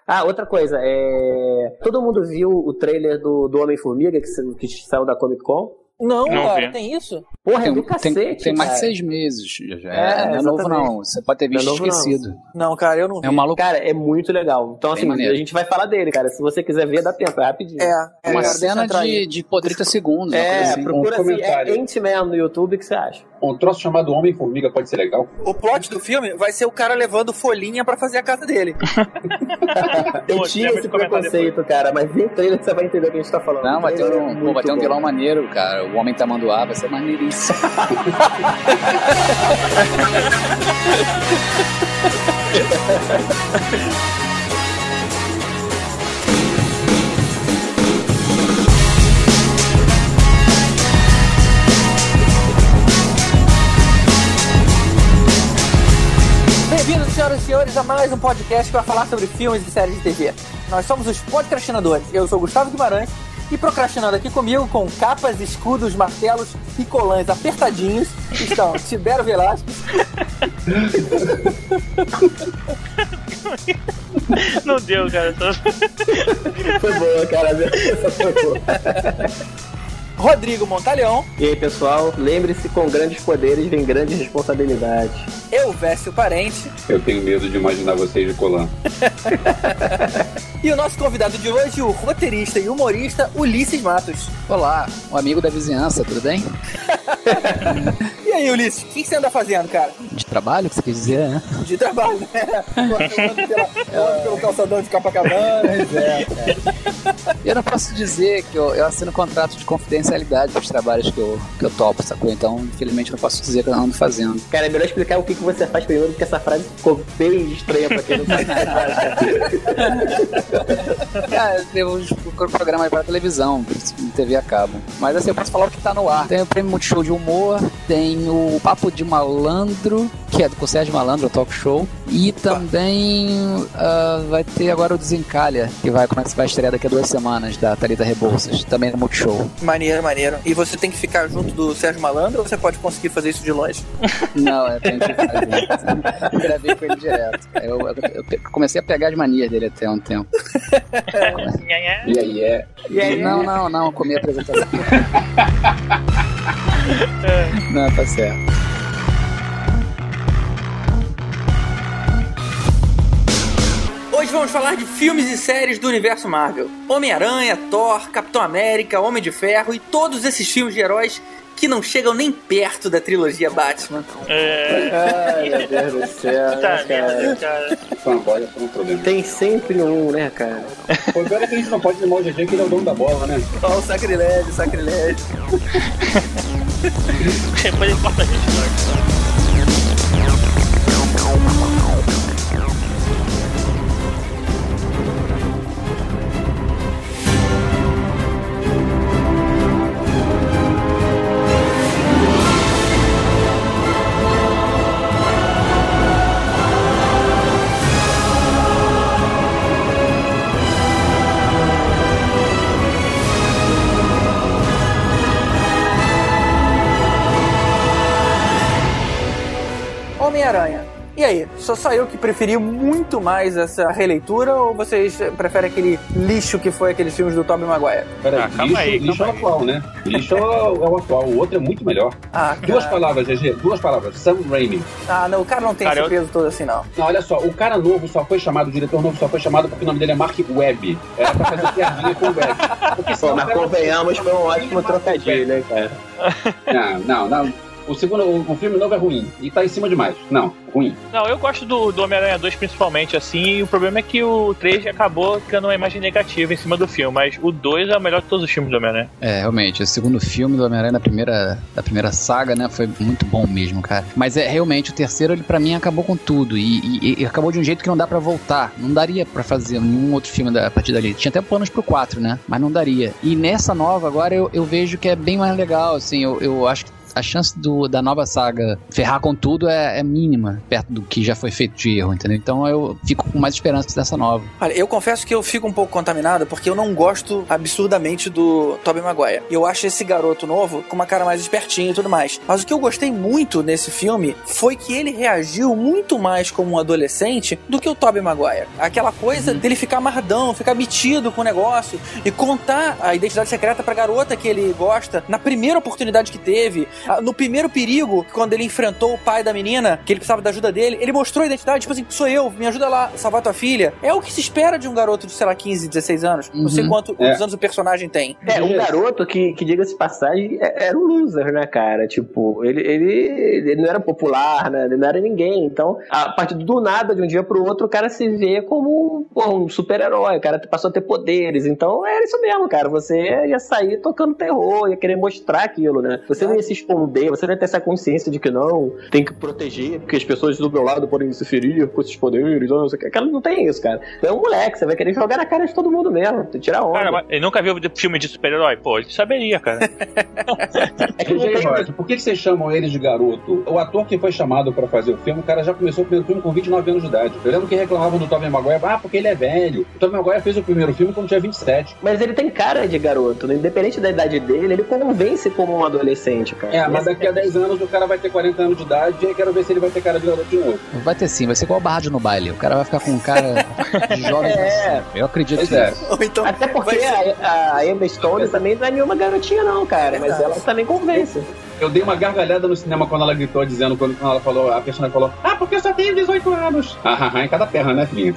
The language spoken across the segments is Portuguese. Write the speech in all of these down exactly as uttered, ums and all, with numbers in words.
Ah, outra coisa, é... todo mundo viu o trailer do, do Homem-Formiga que, sa- que saiu da Comic Con? Não, Não cara, vi. tem isso? Porra, é Tem, do tem, cacete, tem mais de cara. seis meses já. É, É, não é novo exatamente. não. Você pode ter visto Não é novo, não. esquecido. Não, cara, eu não vi. É um maluco. Cara, é muito legal. Então, Bem assim, maneiro. a gente vai falar dele, cara. Se você quiser ver, dá tempo, é rapidinho. É, é Uma cara, cena deixa eu entrar de, aí. de por trinta segundos. uma coisa É, assim. procura um assim, é comentário. Ant-Man no YouTube, o que você acha? Um troço chamado Homem-Formiga pode ser legal? O plot do filme vai ser o cara levando folhinha pra fazer a casa dele. Eu Pô, tinha tem esse muito comentário preconceito, cara, mas vem o trailer que você vai entender o que a gente tá falando. Não, vai ter O trailer um, é pô, muito vai ter um bom. vilão maneiro, cara. O Homem Tamanduá vai ser maneiríssimo. Bem-vindos, senhoras e senhores, a mais um podcast que vai falar sobre filmes e séries de T V. Nós somos os podcastinadores. Eu sou o Gustavo Guimarães e procrastinando aqui comigo com capas, escudos, martelos e colãs apertadinhos estão Tibério Velasquez. Não deu, cara. Tô... Foi boa, cara. Essa foi boa. Rodrigo Montalhão, E aí, pessoal, lembre-se, com grandes poderes vem grandes responsabilidades. eu, Vécio Parente, Eu tenho medo de imaginar vocês de colã. e o nosso convidado de hoje, o roteirista e humorista Ulisses Matos. Olá, um amigo da vizinhança, tudo bem? E aí, Ulisses, o que que você anda fazendo, cara? De trabalho, que você quer dizer, né? De trabalho, né? Eu ando pela- eu ando pelo calçadão de Copacabana. É, Eu não posso dizer que eu, eu assino contrato de confidencialidade dos trabalhos que eu, que eu topo, sacou? Então, infelizmente, eu não posso dizer que eu ando fazendo. cara, é melhor explicar o que, que você faz primeiro, porque essa frase ficou bem estranha pra quem não sabe o que você faz, cara. Cara, tem uns programas para televisão, T V a cabo. Mas assim, eu posso falar o que tá no ar. Tem o Prêmio Multishow de Humor, tem o Papo de Malandro, que é do com o Sérgio Malandro, o talk show. E também ah, vai ter agora o Desencalha, que vai, como é que vai estrear daqui a duas semanas, da Thalita Rebouças, também no Multishow. Maneiro, maneiro. E você tem que ficar junto do Sérgio Malandro ou você pode conseguir fazer isso de longe? Não, é, tem que fazer. Eu gravei com ele direto. Eu, eu- eu pe- comecei a pegar as manias dele até um tempo. E aí é. E aí, Não, não, não, comi a apresentação. Não, tá certo. Hoje vamos falar de filmes e séries do universo Marvel. Homem-Aranha, Thor, Capitão América, Homem de Ferro e todos esses filmes de heróis que não chegam nem perto da trilogia Batman. É... Ai, meu Deus do céu, Tá né, cara. merda, cara. Fanboy é um problema. Tem sempre um, né, cara? O pior é que a gente não pode limar o G G, que ele é o dono da bola, né? Ó, o sacrilégio, sacrilégio. Depois ele corta a gente, né? Homem-Aranha. E aí, só só eu que preferi muito mais essa releitura ou vocês preferem aquele lixo que foi aqueles filmes do Tobey Maguire? Peraí, Ah, calma lixo, aí, lixo é o calma atual, né? Lixo é o, é o atual, o outro é muito melhor. Ah, Duas cara. palavras, G G, duas palavras. Sam Raimi. Ah, não, o cara não tem Cara, esse eu- peso todo assim, não. Não, olha só, o cara novo só foi chamado, o diretor novo só foi chamado porque o nome dele é Mark Webb. Era pra fazer piadinha com o Webb. Porque Pô, senão mas o cara- convenhamos, foi um ótimo trocadilho, né, cara? Não, não, não. O segundo, o, o filme novo é ruim. E tá em cima demais. Não, ruim. Não, eu gosto do, do Homem-Aranha dois principalmente, assim, e o problema é que o três acabou criando uma imagem negativa em cima do filme, mas o dois é o melhor de todos os filmes do Homem-Aranha. É, realmente, o segundo filme do Homem-Aranha da primeira, da primeira saga, né, foi muito bom mesmo, cara. Mas é realmente, o terceiro, ele pra mim acabou com tudo, e, e- e acabou de um jeito que não dá pra voltar. Não daria pra fazer nenhum outro filme da, a partir dali. Tinha até planos pro quatro, né, mas não daria. E nessa nova agora eu, eu vejo que é bem mais legal, assim, eu, eu acho que a chance do, da nova saga ferrar com tudo é, é mínima, perto do que já foi feito de erro, entendeu? Então eu fico com mais esperança dessa nova. Olha, eu confesso que eu fico um pouco contaminado porque eu não gosto absurdamente do Tobey Maguire. Eu acho esse garoto novo com uma cara mais espertinha e tudo mais. Mas o que eu gostei muito nesse filme foi que ele reagiu muito mais como um adolescente do que o Tobey Maguire. Aquela coisa uhum. dele ficar amarradão, ficar metido com o negócio e contar a identidade secreta pra garota que ele gosta na primeira oportunidade que teve, no primeiro perigo, quando ele enfrentou o pai da menina, que ele precisava da ajuda dele, ele mostrou a identidade, tipo assim, sou eu, me ajuda lá a salvar tua filha. É o que se espera de um garoto de, sei lá, quinze, dezesseis anos. Uhum. Não sei quantos é. anos o personagem tem. É, um garoto que, que diga-se de passagem, era um loser, né, cara? Tipo, ele, ele, ele não era popular, né? Ele não era ninguém. Então, a partir do nada, de um dia pro outro, o cara se vê como pô, um super-herói. O cara passou a ter poderes. Então, era isso mesmo, cara. Você ia sair tocando terror, ia querer mostrar aquilo, né? Você não ia se esconder, você não ia ter essa consciência de que não, tem que proteger, porque as pessoas do meu lado podem se ferir com esses poderes. Não, sei o que. Cara, não tem isso, cara. É um moleque, você vai querer jogar na cara de todo mundo mesmo. Tirar onda. Cara, mas ele nunca viu filme de super-herói? Pô, ele saberia, cara. É que, gente, por que vocês chamam ele de garoto? O ator que foi chamado pra fazer o filme, o cara já começou o primeiro filme com vinte e nove anos de idade. Eu lembro que reclamavam do Tobey Maguire, ah, porque ele é velho. O Tobey Maguire fez o primeiro filme quando tinha vinte e sete. Mas ele tem cara de garoto, né? Independente da idade dele, ele convence como um adolescente, cara. É, mas daqui a dez anos o cara vai ter quarenta anos de idade e aí quero ver se ele vai ter cara de garoto de novo. Vai ter sim, vai ser igual o Barradio no baile. O cara vai ficar com um cara de jovem. É. Assim. Eu acredito nisso. É. Então, até porque a, a Emma Stone também não é nenhuma garotinha não, cara. Mas ela também convence. Eu dei uma gargalhada no cinema quando ela gritou, dizendo, quando ela falou, a personagem falou, ah, porque eu só tenho dezoito anos. Ah, ah, em cada perna, né, filhinha?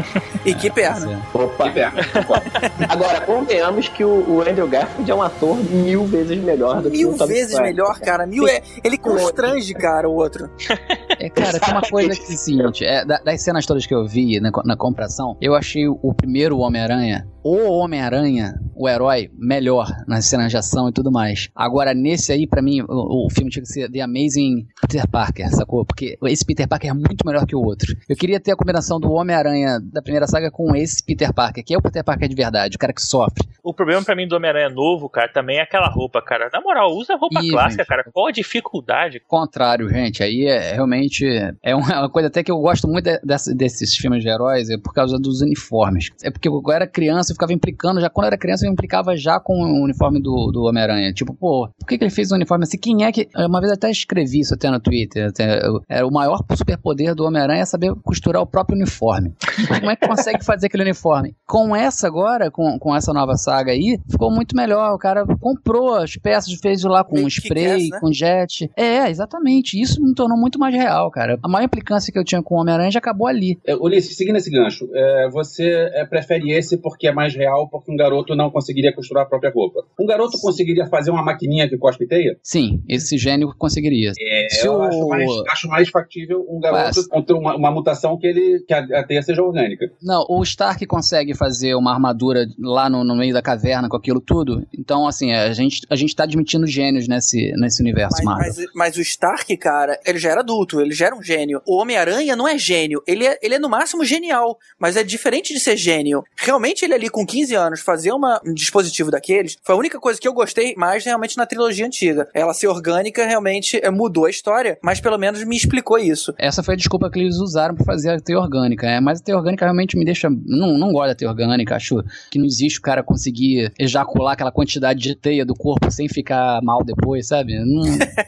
E que perna? Opa. Que perna. Agora, convenhamos que o, o Andrew Garfield é um ator mil vezes melhor do mil que o Tobey vezes Maguire. melhor, cara. Mil é... Ele constrange, cara, o outro. É, cara, tem uma coisa que é o seguinte, é, das cenas todas que eu vi na, na comparação, eu achei o primeiro Homem-Aranha, o Homem-Aranha, o herói, melhor nas cenas de ação e tudo mais. Agora, nesse aí, pra mim, o, o filme tinha que ser The Amazing Peter Parker, sacou? Porque esse Peter Parker é muito melhor que o outro. Eu queria ter a combinação do Homem-Aranha da primeira saga com esse Peter Parker, que é o Peter Parker de verdade, o cara que sofre. O problema pra mim do Homem-Aranha novo, cara, também é aquela roupa, cara. Na moral, usa roupa Ih, clássica, gente, cara. Qual a dificuldade? Contrário, gente. Aí é realmente... É uma coisa até que eu gosto muito de, de, desses filmes de heróis, é por causa dos uniformes. É porque eu era criança e ficava implicando, já quando eu era criança eu implicava já com o uniforme do, do Homem-Aranha. Tipo, pô, por que, que ele fez um uniforme assim? Quem é que... Uma vez eu até escrevi isso até no Twitter. Até, eu, é, o maior superpoder do Homem-Aranha é saber costurar o próprio uniforme. Como é que consegue fazer aquele uniforme? Com essa agora, com, com essa nova saga aí, ficou muito melhor. O cara comprou as peças, fez lá com um spray, né? Com jet. É, exatamente. Isso me tornou muito mais real, cara. A maior implicância que eu tinha com o Homem-Aranha já acabou ali. É, Ulisses, seguindo esse gancho, é, você é, prefere esse porque é mais real, porque um garoto não conseguiria costurar a própria roupa. Um garoto conseguiria fazer uma maquininha que cospe teia? Sim, esse gênio conseguiria. É, Se eu o... acho, mais, acho mais factível um garoto Mas... contra uma, uma mutação que, ele, que a, a teia seja orgânica. Não, o Stark consegue fazer uma armadura lá no, no meio da caverna com aquilo tudo. Então, assim, a gente, a gente tá admitindo gênios nesse, nesse universo mas, Marvel. Mas, mas o Stark, cara, ele já era adulto, ele já era um gênio. O Homem-Aranha não é gênio, ele é, ele é no máximo genial, mas é diferente de ser gênio. Realmente ele ali com quinze anos fazer uma, um dispositivo daqueles foi a única coisa que eu gostei mais realmente na trilogia antiga. Ela ser orgânica realmente é, mudou a história, mas pelo menos me explicou isso. Essa foi a desculpa que eles usaram pra fazer a teia orgânica, né? Mas a teia orgânica realmente me deixa... Não, não gosto da teia orgânica, acho que não existe o cara conseguir ejacular aquela quantidade de teia do corpo sem ficar mal depois, sabe? Não...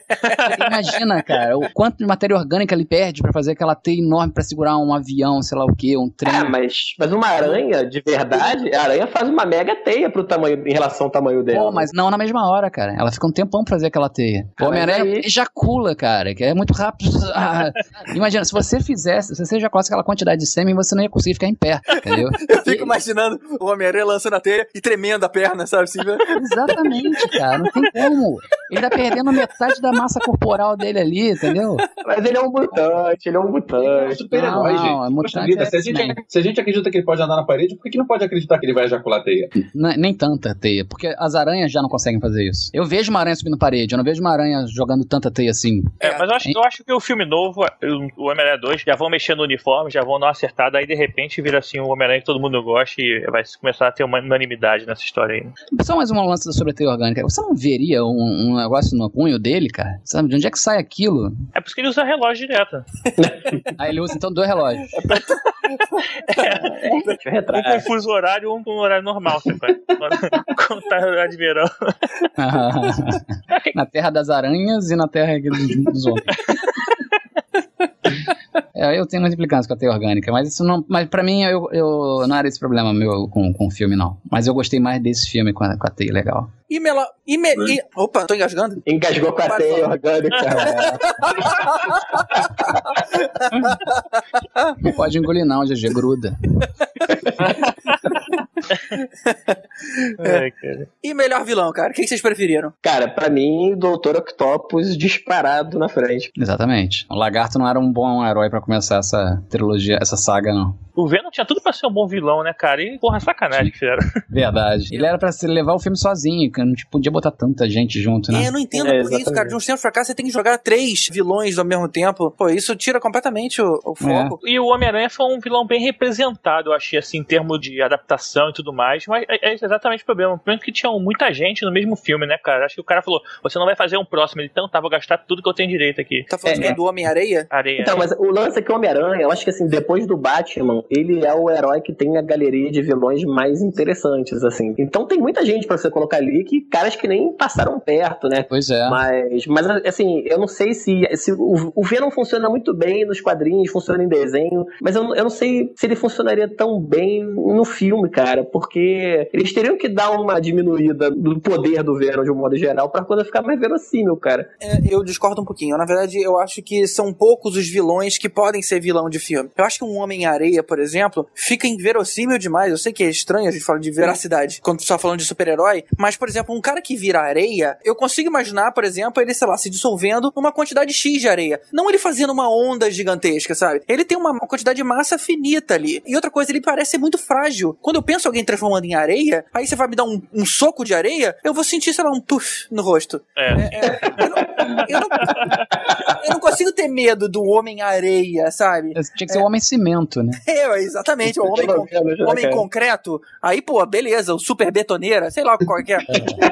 Imagina, cara, o quanto de matéria orgânica ele perde pra fazer aquela teia enorme pra segurar um avião, sei lá o que, um trem. É, mas, mas uma aranha, de verdade, a aranha faz uma mega teia pro tamanho, em relação ao tamanho dela. Pô, mas não na mesma hora, cara. Ela fica um tempão pra fazer aquela teia. O Homem-Aranha aí... ejacula, cara, que é muito rápido. Ah, imagina, se você fizesse, se você ejaculasse aquela quantidade de sêmen, você não ia conseguir ficar em pé, entendeu? Eu fico e... imaginando o Homem-Aranha lançando a teia e tremendo a perna, sabe assim? Exatamente, cara. Não tem como. Ele tá perdendo metade da massa corporal dele ali, entendeu? Mas ele é um mutante, ele é um mutante. Ele é um super-herói, gente. É mutante vida, é se, a gente, se a gente acredita que ele pode andar na parede, por que, que não pode acreditar que ele vai ejacular a teia? Não, nem tanta teia, porque as aranhas já não conseguem fazer isso. Eu vejo uma aranha subindo parede, eu não vejo vejo uma aranha jogando tanta teia assim. É, mas eu acho, eu acho que o filme novo, o Homem-Aranha dois, já vão mexer no uniforme, já vão dar uma acertada, aí de repente vira assim um Homem-Aranha que todo mundo gosta e vai começar a ter uma unanimidade nessa história aí. Só mais uma lance sobre a teia orgânica. Você não veria um, um negócio no punho dele, cara? Sabe, de onde é que sai aquilo? É por isso que ele usa relógio direto. Aí ele usa então dois relógios. É, um com fuso horário e um com horário normal, você vai. Quando tá no horário de verão. Na terra das aranhas e na terra dos, dos homens. É, eu tenho muita implicância com a teia orgânica, mas isso não. Mas pra mim, eu, eu não era esse problema meu com, com o filme, não. Mas eu gostei mais desse filme com a, com a teia legal. E mela... E me... e... Opa, tô engasgando? Engasgou com a Para teia falar. orgânica. Não pode engolir, não, G G, gruda. É, cara. E melhor vilão, cara? O que vocês preferiram? Cara, pra mim, doutor Octopus disparado na frente. Exatamente. O Lagarto não era um bom herói pra começar essa trilogia, essa saga, não. O Venom tinha tudo pra ser um bom vilão, né, cara? E, porra, sacanagem que fizeram. Verdade. Ele era pra se levar o filme sozinho, que não podia botar tanta gente junto, né? É, eu não entendo É, por isso, cara. De uns tempos pra cá, você tem que jogar três vilões ao mesmo tempo. Pô, isso tira completamente o, o foco. E o Homem-Aranha foi um vilão bem representado, eu achei, assim, em termos de adaptação e tudo mais. Mas é, é exatamente o problema. O problema é que tinha muita gente no mesmo filme, né, cara? Acho que o cara falou, você não vai fazer um próximo. Ele, então tá, vou gastar tudo que eu tenho direito aqui. Tá falando É, do Homem-Areia? Areia. Então, mas o lance é que o Homem-Aranha, eu acho que assim, depois do Batman, ele é o herói que tem a galeria de vilões mais interessantes, assim. Então tem muita gente pra você colocar ali, que caras que nem passaram perto, né? Pois é. Mas, mas assim, eu não sei se, se o, o Venom funciona muito bem nos quadrinhos, funciona em desenho, mas eu, eu não sei se ele funcionaria tão bem no filme, cara, porque eles teriam que dar uma diminuída do poder do Venom de um modo geral pra coisa ficar mais verossímil, cara. É, eu discordo um pouquinho. Na verdade, eu acho que são poucos os vilões que podem ser vilão de filme. Eu acho que um Homem-Areia, por exemplo, fica inverossímil demais. Eu sei que é estranho a gente falar de veracidade quando só falando de super-herói, mas, por exemplo, um cara que vira areia, eu consigo imaginar, por exemplo, ele, sei lá, se dissolvendo numa quantidade X de areia. Não ele fazendo uma onda gigantesca, sabe? Ele tem uma quantidade de massa finita ali. E outra coisa, ele parece ser muito frágil. Quando eu penso alguém transformando em areia, aí você vai me dar um, um soco de areia, eu vou sentir, sei lá, um puff no rosto. É. É, é, eu, não, eu, não, eu não consigo ter medo do Homem-Areia, sabe? Tinha que ser o Homem-Cimento, né? É, exatamente, o Homem, con homem Concreto. Aí, pô, beleza, o Super Betoneira, sei lá qual que é.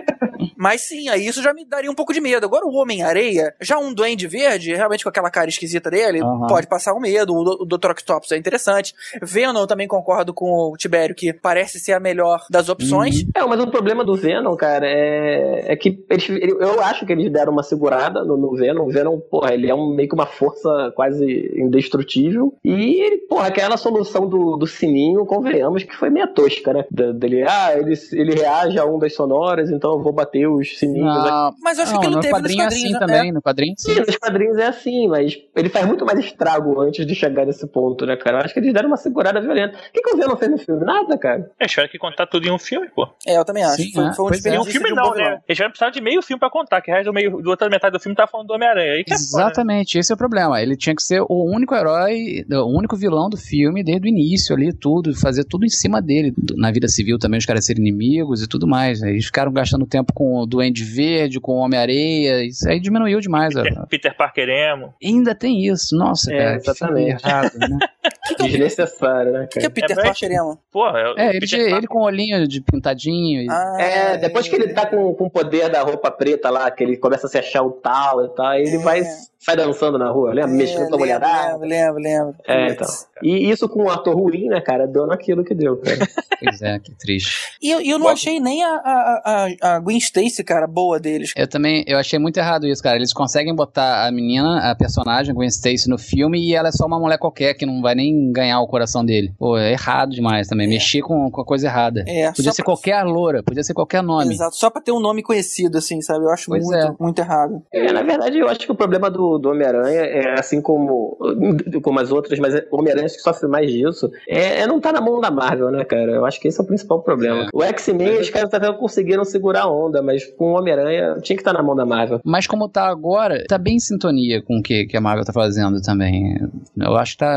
Mas sim, aí isso já me daria um pouco de medo. Agora o Homem-Areia, já um Duende Verde, realmente com aquela cara esquisita dele, uhum. pode passar um medo. O, o doutor Octopus é interessante. Venom, eu também concordo com o Tibério, que parece ser a melhor das opções. Uhum. É, mas o problema do Venom, cara, é, é que eles, eu acho que eles deram uma segurada no, no Venom. O Venom, porra, ele é um, meio que uma força quase indestrutível. E ele, porra, aquela solução do, do sininho, convenhamos que foi meio tosca, né? Dele, ah, ele, ele reage a ondas sonoras, então eu vou bater os sininhos não, aqui. Mas eu acho não, que ele no teve quadrinho nos quadrinhos, é assim né? também, no quadrinho sim. Sim, nos quadrinhos é assim, mas ele faz muito mais estrago antes de chegar nesse ponto, né, cara? Eu acho que eles deram uma segurada violenta. O que, que o Venom fez no filme? Nada, cara. Eles tiveram que contar tudo em um filme, pô. É, eu também acho. Sim, foi, é. foi um Pois Em um desperdício filme de um não, bom né? vilão. Eles vão precisar de meio filme pra contar, que o resto do meio, do outra metade do filme tá falando do Homem-Aranha. Aí que é foda, né? Exatamente, esse é o problema. Ele tinha que ser o único herói, o único vilão do filme desde o início ali, tudo, fazer tudo em cima dele. Na vida civil também os caras serem inimigos e tudo mais. Aí eles ficaram gastando tempo com o Duende Verde, com o Homem-Areia, isso aí diminuiu demais. Peter, Peter Parker emo. Ainda tem isso, nossa, É, cara. exatamente. Que errado, né? Desnecessário, né, O que é cara? Peter É, Parker emo? Pô, é, o É, ele, Peter ele Parker- com o olhinho de pintadinho. E... Ah, É, depois que ele tá com, com o poder da roupa preta lá, que ele começa a se achar o tal e tal, aí ele É. vai sai dançando na rua, lembra? É, Mexendo com a mulherada. lembro, lembro, lembro. É, então. E isso com um ator ruim, né, cara? Deu naquilo que deu, cara. Pois é, que triste. E eu, eu não achei nem a, a, a, a Gwen Stacy, cara, boa deles. Eu também, eu achei muito errado isso, cara. Eles conseguem botar a menina, a personagem, Gwen Stacy, no filme e ela é só uma mulher qualquer que não vai nem ganhar o coração dele. Pô, é errado demais também. É. Mexer com, com a coisa errada. É, Podia só ser pra- qualquer loura, podia ser qualquer nome. Exato, só pra ter um nome conhecido, assim, sabe? Eu acho Pois muito, é. muito errado. É, na verdade, eu acho que o problema do, do Homem-Aranha é assim como, como as outras, mas o Homem-Aranha que sofre mais disso, é, é não tá na mão da Marvel, né, cara? Eu acho que esse é o principal problema. É. O X-Men, os caras até conseguiram segurar a onda, mas com o Homem-Aranha tinha que estar na mão da Marvel. Mas como tá agora, tá bem em sintonia com o que, que a Marvel tá fazendo também. Eu acho que tá, que tá ok.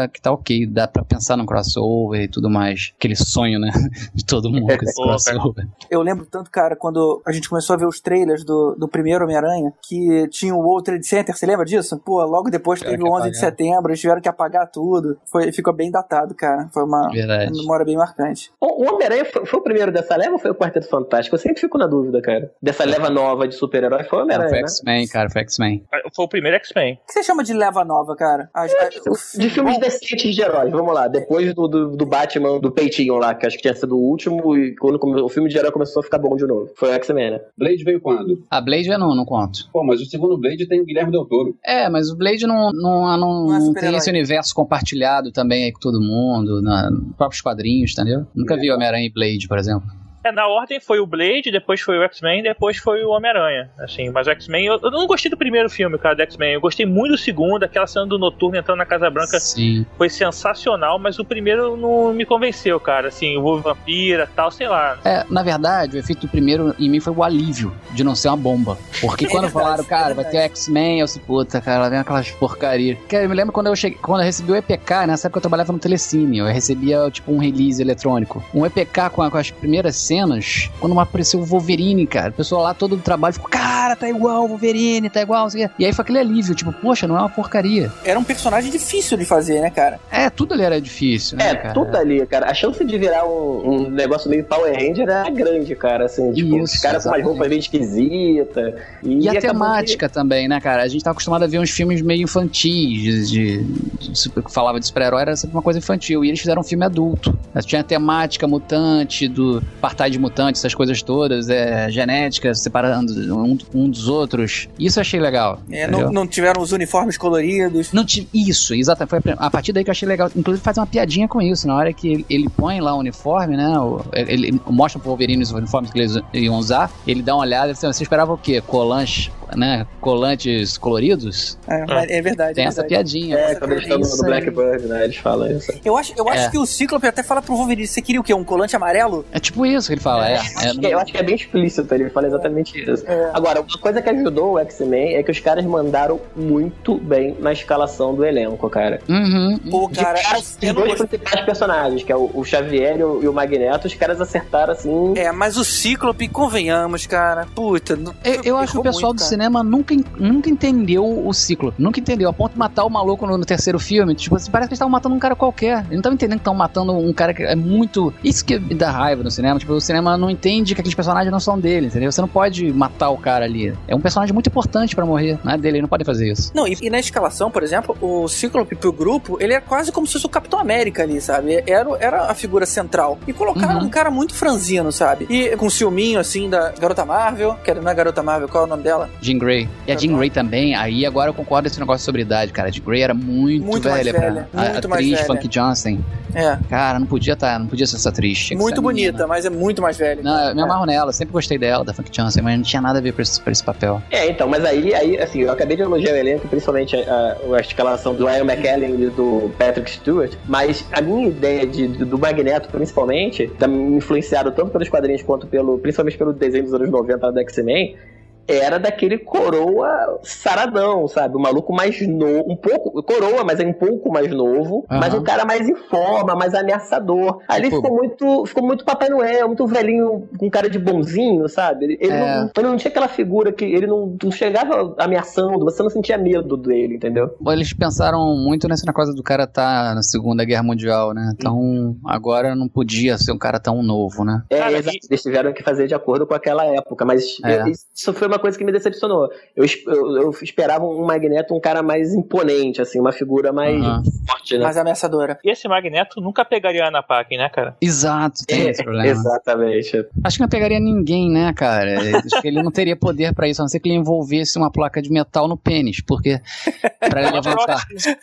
porque dá pra pensar num crossover e tudo mais. Aquele sonho, né? De todo mundo com esse crossover. Eu lembro tanto, cara, quando a gente começou a ver os trailers do, do primeiro Homem-Aranha, que tinha o World Trade Center, você lembra disso? Pô, logo depois teve o onze de setembro, eles tiveram que apagar tudo. Foi, ficou bem datado, cara. Foi uma, uma memória bem marcante. O, o Homem-Aranha foi, foi o primeiro dessa leva ou foi o Quarteto Fantástico? Eu sempre fico na dúvida, cara. Dessa leva nova de super-herói foi o Homem-Aranha, foi né? X-Men, cara, foi X-Men. Foi o primeiro X-Men. O que você chama de leva nova, cara? A, a, o, de filmes decentes de heróis, vamos lá. Depois do, do, do Batman, do peitinho lá, que acho que tinha sido o último, e quando o filme de herói começou a ficar bom de novo. Foi o X-Men, né? Blade veio quando? A Blade eu não, não conto. Pô, mas o segundo Blade tem o Guilherme Del Toro. É, mas o Blade não, não, não, não, não tem esse universo compartilhado também aí com todo mundo, na, nos próprios quadrinhos, entendeu? Nunca é. vi Homem-Aranha e Blade, por exemplo. É, na ordem foi o Blade, depois foi o X-Men, depois foi o Homem-Aranha, assim, mas o X-Men, eu, eu não gostei do primeiro filme, cara, do X-Men, eu gostei muito do segundo, aquela cena do Noturno entrando na Casa Branca. Sim. Foi sensacional, mas o primeiro não me convenceu, cara, assim, o Wolverine Vampira, tal, sei lá. É, na verdade, o efeito do primeiro em mim foi o alívio de não ser uma bomba, porque quando é verdade, falaram, cara, é vai ter X-Men, eu disse, puta, cara, lá vem aquelas porcarias. Cara, eu me lembro quando eu cheguei, quando eu recebi o E P K, nessa época eu trabalhava no Telecine, eu recebia, tipo, um release eletrônico, um E P K com, a, com as primeiras cenas, quando apareceu o Wolverine, cara. O pessoal lá, todo o trabalho, ficou, cara, tá igual o Wolverine, tá igual, assim. E aí foi aquele alívio, tipo, poxa, não é uma porcaria. Era um personagem difícil de fazer, né, cara? É, tudo ali era difícil, né, é, cara? tudo ali, cara. A chance de virar um, um negócio meio Power Ranger era grande, cara, assim, tipo, Isso, os caras com umas roupas meio esquisitas. E, e a temática que... também, né, cara? A gente tá acostumado a ver uns filmes meio infantis, de, de, de que falava de super-herói, era sempre uma coisa infantil. E eles fizeram um filme adulto. Tinha a temática mutante, do apartheid mutante, essas coisas todas, é, genética, separando um, um dos outros. Isso eu achei legal. É, não, não tiveram os uniformes coloridos. Não tive, isso, exatamente. Foi a, a partir daí que eu achei legal. Inclusive fazer uma piadinha com isso. Na hora que ele, ele põe lá o uniforme, né? O, ele, ele mostra pro Wolverine os uniformes que eles iam usar. Ele dá uma olhada e diz, você esperava o quê? Colantes, né? Colantes coloridos? É, é verdade. Tem é essa verdade. piadinha. É, quando eles estão no Blackbird, né? Eles falam isso. Eu acho, eu acho é. que o Cíclope até fala pro Wolverine, você queria o quê? Um colante amarelo? É tipo isso que ele fala, é. é, é, é eu acho que é bem explícito, ele fala exatamente isso. É. Agora, uma coisa que ajudou o X-Men é que os caras mandaram muito bem na escalação do elenco, cara. Uhum. Pô, cara, os dois principais personagens, que é o, o Xavier e o, e o Magneto, os caras acertaram assim. É, mas o Cíclope, convenhamos, cara. Puta. Não, eu, eu acho que o pessoal muito, do cara. cinema nunca, nunca entendeu o Cíclope. Nunca entendeu. A ponto de matar o maluco no, no terceiro filme. Tipo assim, parece que eles estavam matando um cara qualquer. Eles não estavam entendendo que estavam matando um cara que é muito. Isso que me dá raiva no cinema. Tipo, o cinema não entende que aqueles personagens não são dele, entendeu? Você não pode matar o cara ali. É um personagem muito importante pra morrer. Não é dele, ele não pode fazer isso. Não, e, e na escalação, por exemplo, o Cíclope pro grupo, ele é quase como se fosse o Capitão América ali, sabe? Era, era a figura central. E colocaram uhum. um cara muito franzino, sabe? E com ciúminho, assim, da Garota Marvel, que não é Garota Marvel, qual é o nome dela? Jean Grey. E a Jean Grey também, aí agora eu concordo com esse negócio sobre idade, cara. A Jean Grey era muito, muito velha, mais velha. Pra, muito a mais atriz velha. Funk Johnson. É. Cara, não podia tá, não podia ser essa atriz. Tinha muito bonita, menina. Mas é muito mais velha. Não, eu me é. amarro nela, sempre gostei dela, da Funk Johnson, mas não tinha nada a ver pra esse, pra esse papel. É, então, mas aí, aí, assim, eu acabei de elogiar o elenco, principalmente a, a, a escalação do Ian McKellen e do Patrick Stewart, mas a minha ideia de, do Magneto, principalmente, me influenciaram tanto pelos quadrinhos quanto pelo, principalmente pelo desenho dos anos noventa da X-Men, era daquele coroa saradão, sabe? O maluco mais novo, um pouco, coroa, mas é um pouco mais novo, uhum. mas um cara mais em forma, mais ameaçador. Ali tipo... ficou muito, ficou muito Papai Noel, muito velhinho, com cara de bonzinho, sabe? Ele, ele, é. não, ele não tinha aquela figura que ele não, não chegava ameaçando, você não sentia medo dele, entendeu? Bom, eles pensaram muito nessa coisa do cara estar tá na Segunda Guerra Mundial, né? Então, hum. agora não podia ser um cara tão novo, né? É, cara, exato. Eles tiveram que fazer de acordo com aquela época, mas é. eu, isso foi uma coisa que me decepcionou. Eu, eu, eu esperava um Magneto, um cara mais imponente, assim, uma figura mais uhum. forte, né? Mais ameaçadora. E esse Magneto nunca pegaria a Ana Paquin, né, cara? Exato, tem é, esse problema. Exatamente. Acho que não pegaria ninguém, né, cara? Acho que ele não teria poder pra isso, a não ser que ele envolvesse uma placa de metal no pênis, porque pra ele levantar.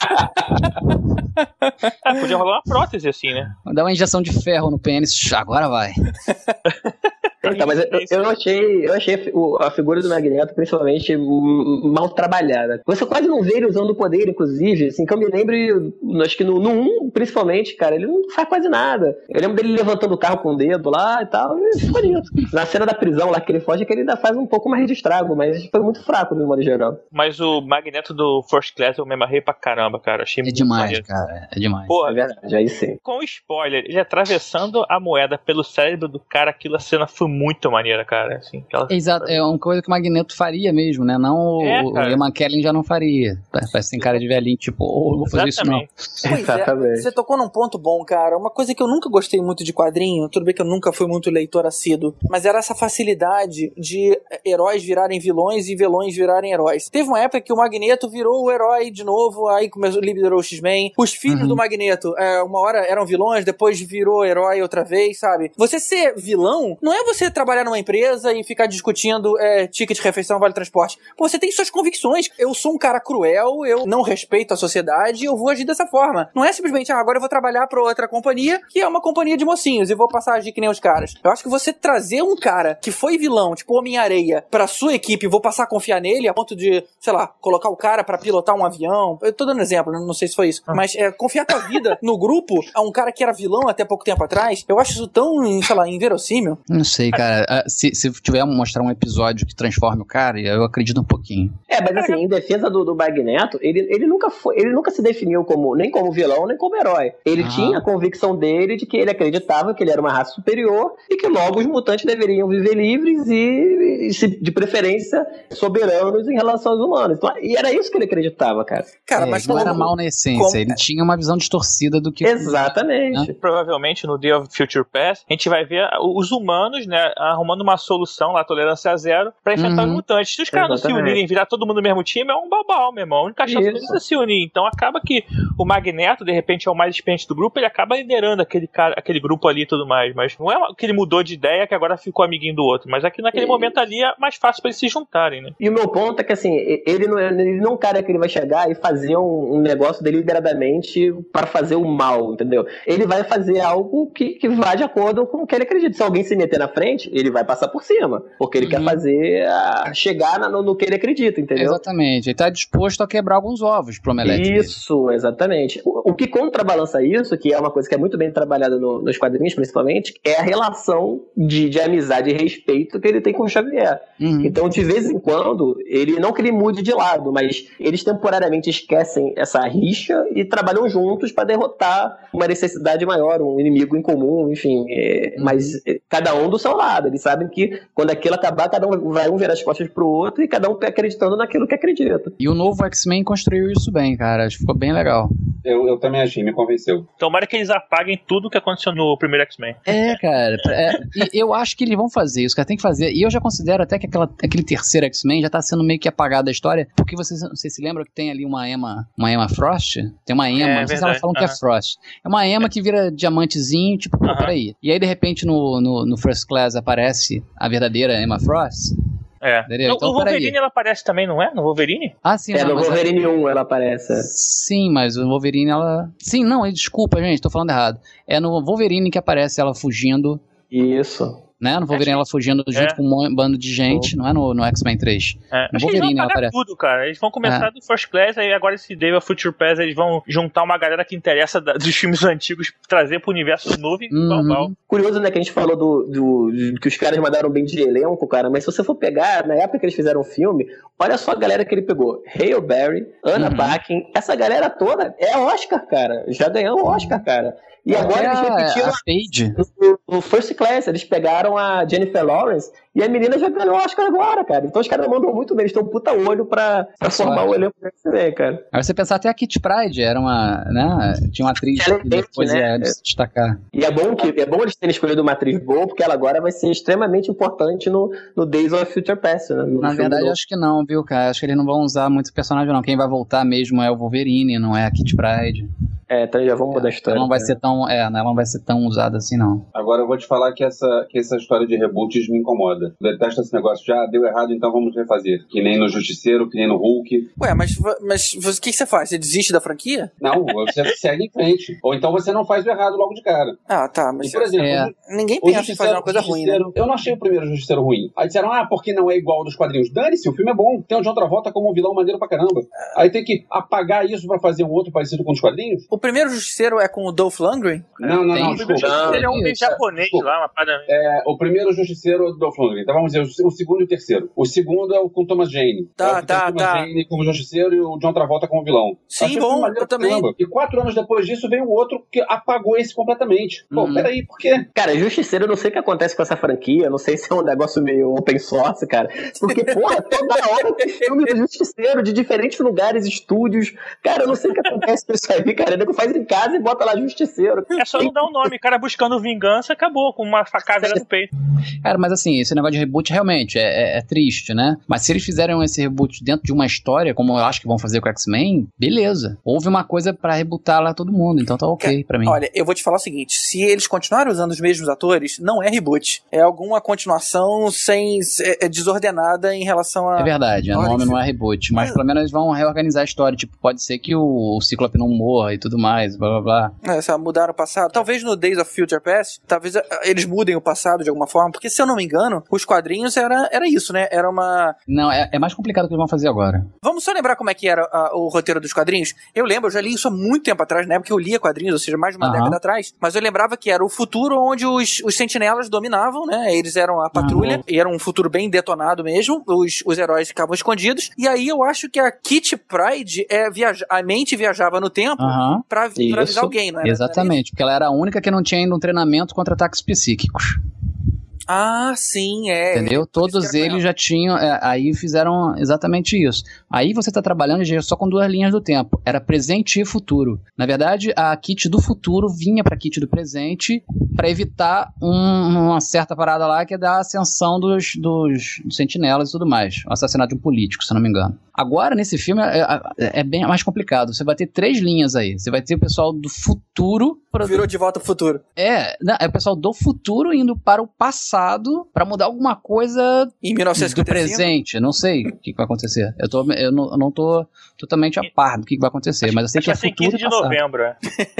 É, podia rolar uma prótese assim, né? Dar uma injeção de ferro no pênis, agora vai. Então, mas eu, eu achei, eu achei a figura do Magneto, principalmente, mal trabalhada. Você quase não vê ele usando o poder, inclusive, assim, que eu me lembro, acho que no, no um, principalmente, cara, ele não faz quase nada. Eu lembro dele levantando o carro com o dedo lá e tal, e ficou bonito. Na cena da prisão lá que ele foge, é que ele ainda faz um pouco mais de estrago, mas foi muito fraco no modo geral. Mas o Magneto do First Class eu me amarrei pra caramba, cara. Achei é muito demais, maneiro. cara. É demais. Porra, é verdade, aí sim. Com spoiler, ele atravessando a moeda pelo cérebro do cara, aquilo, a cena foi muito maneira, cara. Assim, aquela... Exato, é uma coisa que o Magneto faria mesmo, né? Não é, o, o Ian McKellen já não faria. Parece que tem cara de velhinho, tipo, oh, vou fazer Exatamente. isso não. Pois é, você tocou num ponto bom, cara. Uma coisa que eu nunca gostei muito de quadrinho, tudo bem que eu nunca fui muito leitor assíduo, mas era essa facilidade de heróis virarem vilões e vilões virarem heróis. Teve uma época que o Magneto virou o herói de novo, aí começou, liberou o X-Men. Os filhos uhum. do Magneto, é, uma hora eram vilões, depois virou herói outra vez, sabe? Você ser vilão não é você trabalhar numa empresa e ficar discutindo é, ticket de refeição, vale transporte. Pô, você tem suas convicções. Eu sou um cara cruel, eu não respeito a sociedade e eu vou agir dessa forma. Não é simplesmente, ah, agora eu vou trabalhar pra outra companhia, que é uma companhia de mocinhos, e vou passar a agir que nem os caras. Eu acho que você trazer um cara que foi vilão, tipo Homem-Areia, pra sua equipe e vou passar a confiar nele a ponto de, sei lá, colocar o cara pra pilotar um avião. Eu tô dando exemplo, não sei se foi isso. Mas é, confiar tua vida no grupo a um cara que era vilão até pouco tempo atrás, eu acho isso tão, sei lá, inverossímil. Não sei, cara. Se, se tiver mostrar um episódio que transforme o cara, eu acredito um pouquinho. É, mas assim, em defesa do, do Magneto, ele, ele, nunca foi, ele nunca se definiu como, nem como vilão, nem como herói. Ele ah. tinha a convicção dele de que ele acreditava que ele era uma raça superior e que logo os mutantes deveriam viver livres e, e de preferência, soberanos em relação aos humanos. Então, e era isso que ele acreditava, cara. Cara, é, mas não como, era mal na essência, como... ele tinha uma visão distorcida do que... Exatamente. Né? Provavelmente no Day of Future Past, a gente vai ver os humanos, né, arrumando uma solução lá, tolerância a zero, pra enfrentar uhum. os mutantes. Se os caras não se unirem, virar todo mundo no mesmo time, é um babau, meu irmão. A única chance deles é se unir. Então acaba que o Magneto, de repente, é o mais experiente do grupo, ele acaba liderando aquele, cara, aquele grupo ali e tudo mais. Mas não é que ele mudou de ideia que agora ficou amiguinho do outro. Mas aqui naquele e... momento ali é mais fácil pra eles se juntarem, né? E o meu ponto é que, assim, ele não é, ele não é um cara que ele vai chegar e fazer um, um negócio deliberadamente para fazer o mal, entendeu? Ele vai fazer algo que, que vá de acordo com o que ele acredita. Se alguém se meter na frente, ele vai passar por cima. Porque ele uhum. quer fazer a, chegar na, no, no que ele acredita, entendeu? Exatamente. Ele tá disposto a quebrar alguns ovos pro Omelete. Isso, dele. Exatamente. O, o que contrabalança isso, que é uma coisa que é muito bem trabalhada no, nos quadrinhos, principalmente, é a relação de, de amizade e respeito que ele tem com o Xavier. Uhum. Então, de vez em quando, ele não que ele mude de lado, mas eles temporariamente esquecem essa rixa e trabalham juntos para derrotar uma necessidade maior, um inimigo em comum, enfim. É, uhum. Mas é, cada um do seu lado. Eles sabem que quando aquilo acabar, cada um vai um virar as costas pro outro e cada um acreditando naquilo que acredita. E o novo X-Men construiu isso bem, cara. Acho que ficou bem legal. Eu, eu também achei, me convenceu. Tomara que eles apaguem tudo que aconteceu no primeiro X-Men. É, cara. É, e eu acho que eles vão fazer isso, cara. Tem que fazer. E eu já considero até que aquela, aquele terceiro X-Men já tá sendo meio que apagado da história, porque vocês, vocês se lembram que tem ali uma Emma, uma Emma Frost? Tem uma Emma, é, não sei se ela falam uhum. que é Frost. É uma Emma que vira diamantezinho, tipo, pô, uhum. peraí. E aí, de repente, no, no, no First Class aparece a verdadeira Emma Frost. É. No, então, no Wolverine ela aparece também, não é? No Wolverine? Ah, sim. É, não, no Wolverine ela... um ela aparece. Sim, mas o Wolverine ela... Sim, não, desculpa, gente, tô falando errado. É no Wolverine que aparece ela fugindo. Isso. Né? No Wolverine é. ela fugindo junto é. com um bando de gente, oh. não é no, no X-Men três. É. No Acho Wolverine que eles vão ela aparece. Tudo, cara. Eles vão começar é. do First Class, aí agora esse Day of Future Past eles vão juntar uma galera que interessa da, dos filmes antigos, trazer pro universo novo e uhum. pau, pau. Curioso, né, que a gente falou do, do, do que os caras mandaram bem de elenco, cara, mas se você for pegar, na época que eles fizeram o filme, olha só a galera que ele pegou. Hale Berry, Anna uhum. Paquin, essa galera toda é Oscar, cara. Já ganhou o Oscar, cara. E agora é, eles repetiram a Paige. No, no First Class, eles pegaram a Jennifer Lawrence e a menina já ganhou o Oscar agora, cara. Então os caras mandam muito bem, eles estão um puta olho pra, pra formar o elenco do X-Men, cara. Aí você pensar até a Kit Pryde, era uma, né, tinha uma atriz Excelente, que depois né? ia se destacar. E é bom, que, é bom eles terem escolhido uma atriz boa, porque ela agora vai ser extremamente importante no, no Days of Future Past, né? Na verdade, acho que não, viu, cara? Acho que eles não vão usar muito personagem, não. Quem vai voltar mesmo é o Wolverine, não é a Kit Pryde. É, então já vamos mudar a história. Ela não vai né? ser tão, é, ela não vai ser tão usada assim, não. Agora eu vou te falar que essa, que essa história de reboots me incomoda. Detesto esse negócio. Já deu errado, então vamos refazer. Que nem no Justiceiro, que nem no Hulk. Ué, mas, mas o que, que você faz? Você desiste da franquia? Não, você segue em frente. Ou então você não faz o errado logo de cara. Ah, tá, mas E, por exemplo, É. o- ninguém o pensa em fazer uma coisa ruim, né? Justiceiro- Eu não achei o primeiro Justiceiro ruim. Aí disseram, ah, porque não é igual ao dos quadrinhos. Dane-se, o filme é bom. Tem o John Travolta como um vilão maneiro pra caramba. Aí tem que apagar isso pra fazer um outro parecido com os quadrinhos? O primeiro Justiceiro é com o Dolph Lundgren? Não, não, Tem. não, desculpa. Não, Ele é um isso. japonês Desculpa. lá, uma parada. É, o primeiro Justiceiro do Dolph Lundgren. Então vamos dizer, o segundo e o terceiro. O segundo é o com Thomas Jane. Tá, é o que tem tá, o Thomas tá. Jane como Justiceiro e o John Travolta como vilão. Sim, Achei o bom, filme maneiro eu pra também. caramba. E quatro anos depois disso veio o outro que apagou esse completamente. Pô, Uhum. peraí, por quê? Cara, Justiceiro, eu não sei o que acontece com essa franquia, não sei se é um negócio meio open source, cara. Porque, porra, toda hora tem filme do Justiceiro, de diferentes lugares, estúdios. Cara, eu não sei o que acontece com isso aí, cara. Nego faz em casa e bota lá Justiceiro. É só não dar o nome. O cara buscando vingança, acabou com uma facada no peito. Cara, mas assim, esse negócio de reboot realmente é, é- é triste, né? Mas se eles fizerem esse reboot dentro de uma história, como eu acho que vão fazer com o X-Men, beleza. Houve uma coisa pra rebootar lá todo mundo, então tá ok pra mim. Olha, eu vou te falar o seguinte, se eles continuarem usando os mesmos atores, não é reboot. É alguma continuação sem é, é desordenada em relação a... É verdade, o Olha, nome que- não é reboot, mas pelo menos eles vão reorganizar a história. Tipo, pode ser que o, o Ciclope não morra e tudo mais, blá blá blá. É, sabe, mudaram o passado. Talvez no Days of Future Past, talvez ah, eles mudem o passado de alguma forma, porque se eu não me engano, os quadrinhos era, era isso, né? Era uma... Não, é, é mais complicado o que eles vão fazer agora. Vamos só lembrar como é que era ah, o roteiro dos quadrinhos? Eu lembro, eu já li isso há muito tempo atrás, na época que eu lia quadrinhos, ou seja, mais de uma Aham. década atrás, mas eu lembrava que era o futuro onde os, os sentinelas dominavam, né? Eles eram a patrulha, Aham. e era um futuro bem detonado mesmo, os, os heróis ficavam escondidos, e aí eu acho que a Kitty Pryde, é, viaja, a mente viajava no tempo Aham, pra, pra Isso. avisar alguém, não era? exatamente, porque ela era a única que não tinha ainda um treinamento contra ataques psíquicos. Ah, sim, é. Entendeu? Por isso Todos que era com eles ela. já tinham, é, aí fizeram exatamente isso. Aí você tá trabalhando já só com duas linhas do tempo. Era presente e futuro. Na verdade, a Kitty do futuro vinha pra Kitty do presente pra evitar um- uma certa parada lá que é da ascensão dos, dos sentinelas e tudo mais. O assassinato de um político, se eu não me engano. Agora, nesse filme, é, é- é bem mais complicado. Você vai ter três linhas aí. Você vai ter o pessoal do futuro... Virou de volta pro futuro. É, não, é o pessoal do futuro indo para o passado pra mudar alguma coisa Em mil novecentos e do cinquenta e cinco. presente. Eu não sei o que, que vai acontecer. Eu, tô, eu, não, eu não tô totalmente a par do que, que vai acontecer, mas eu sei Acho que é que vai ser futuro quinze de e passado. novembro. é.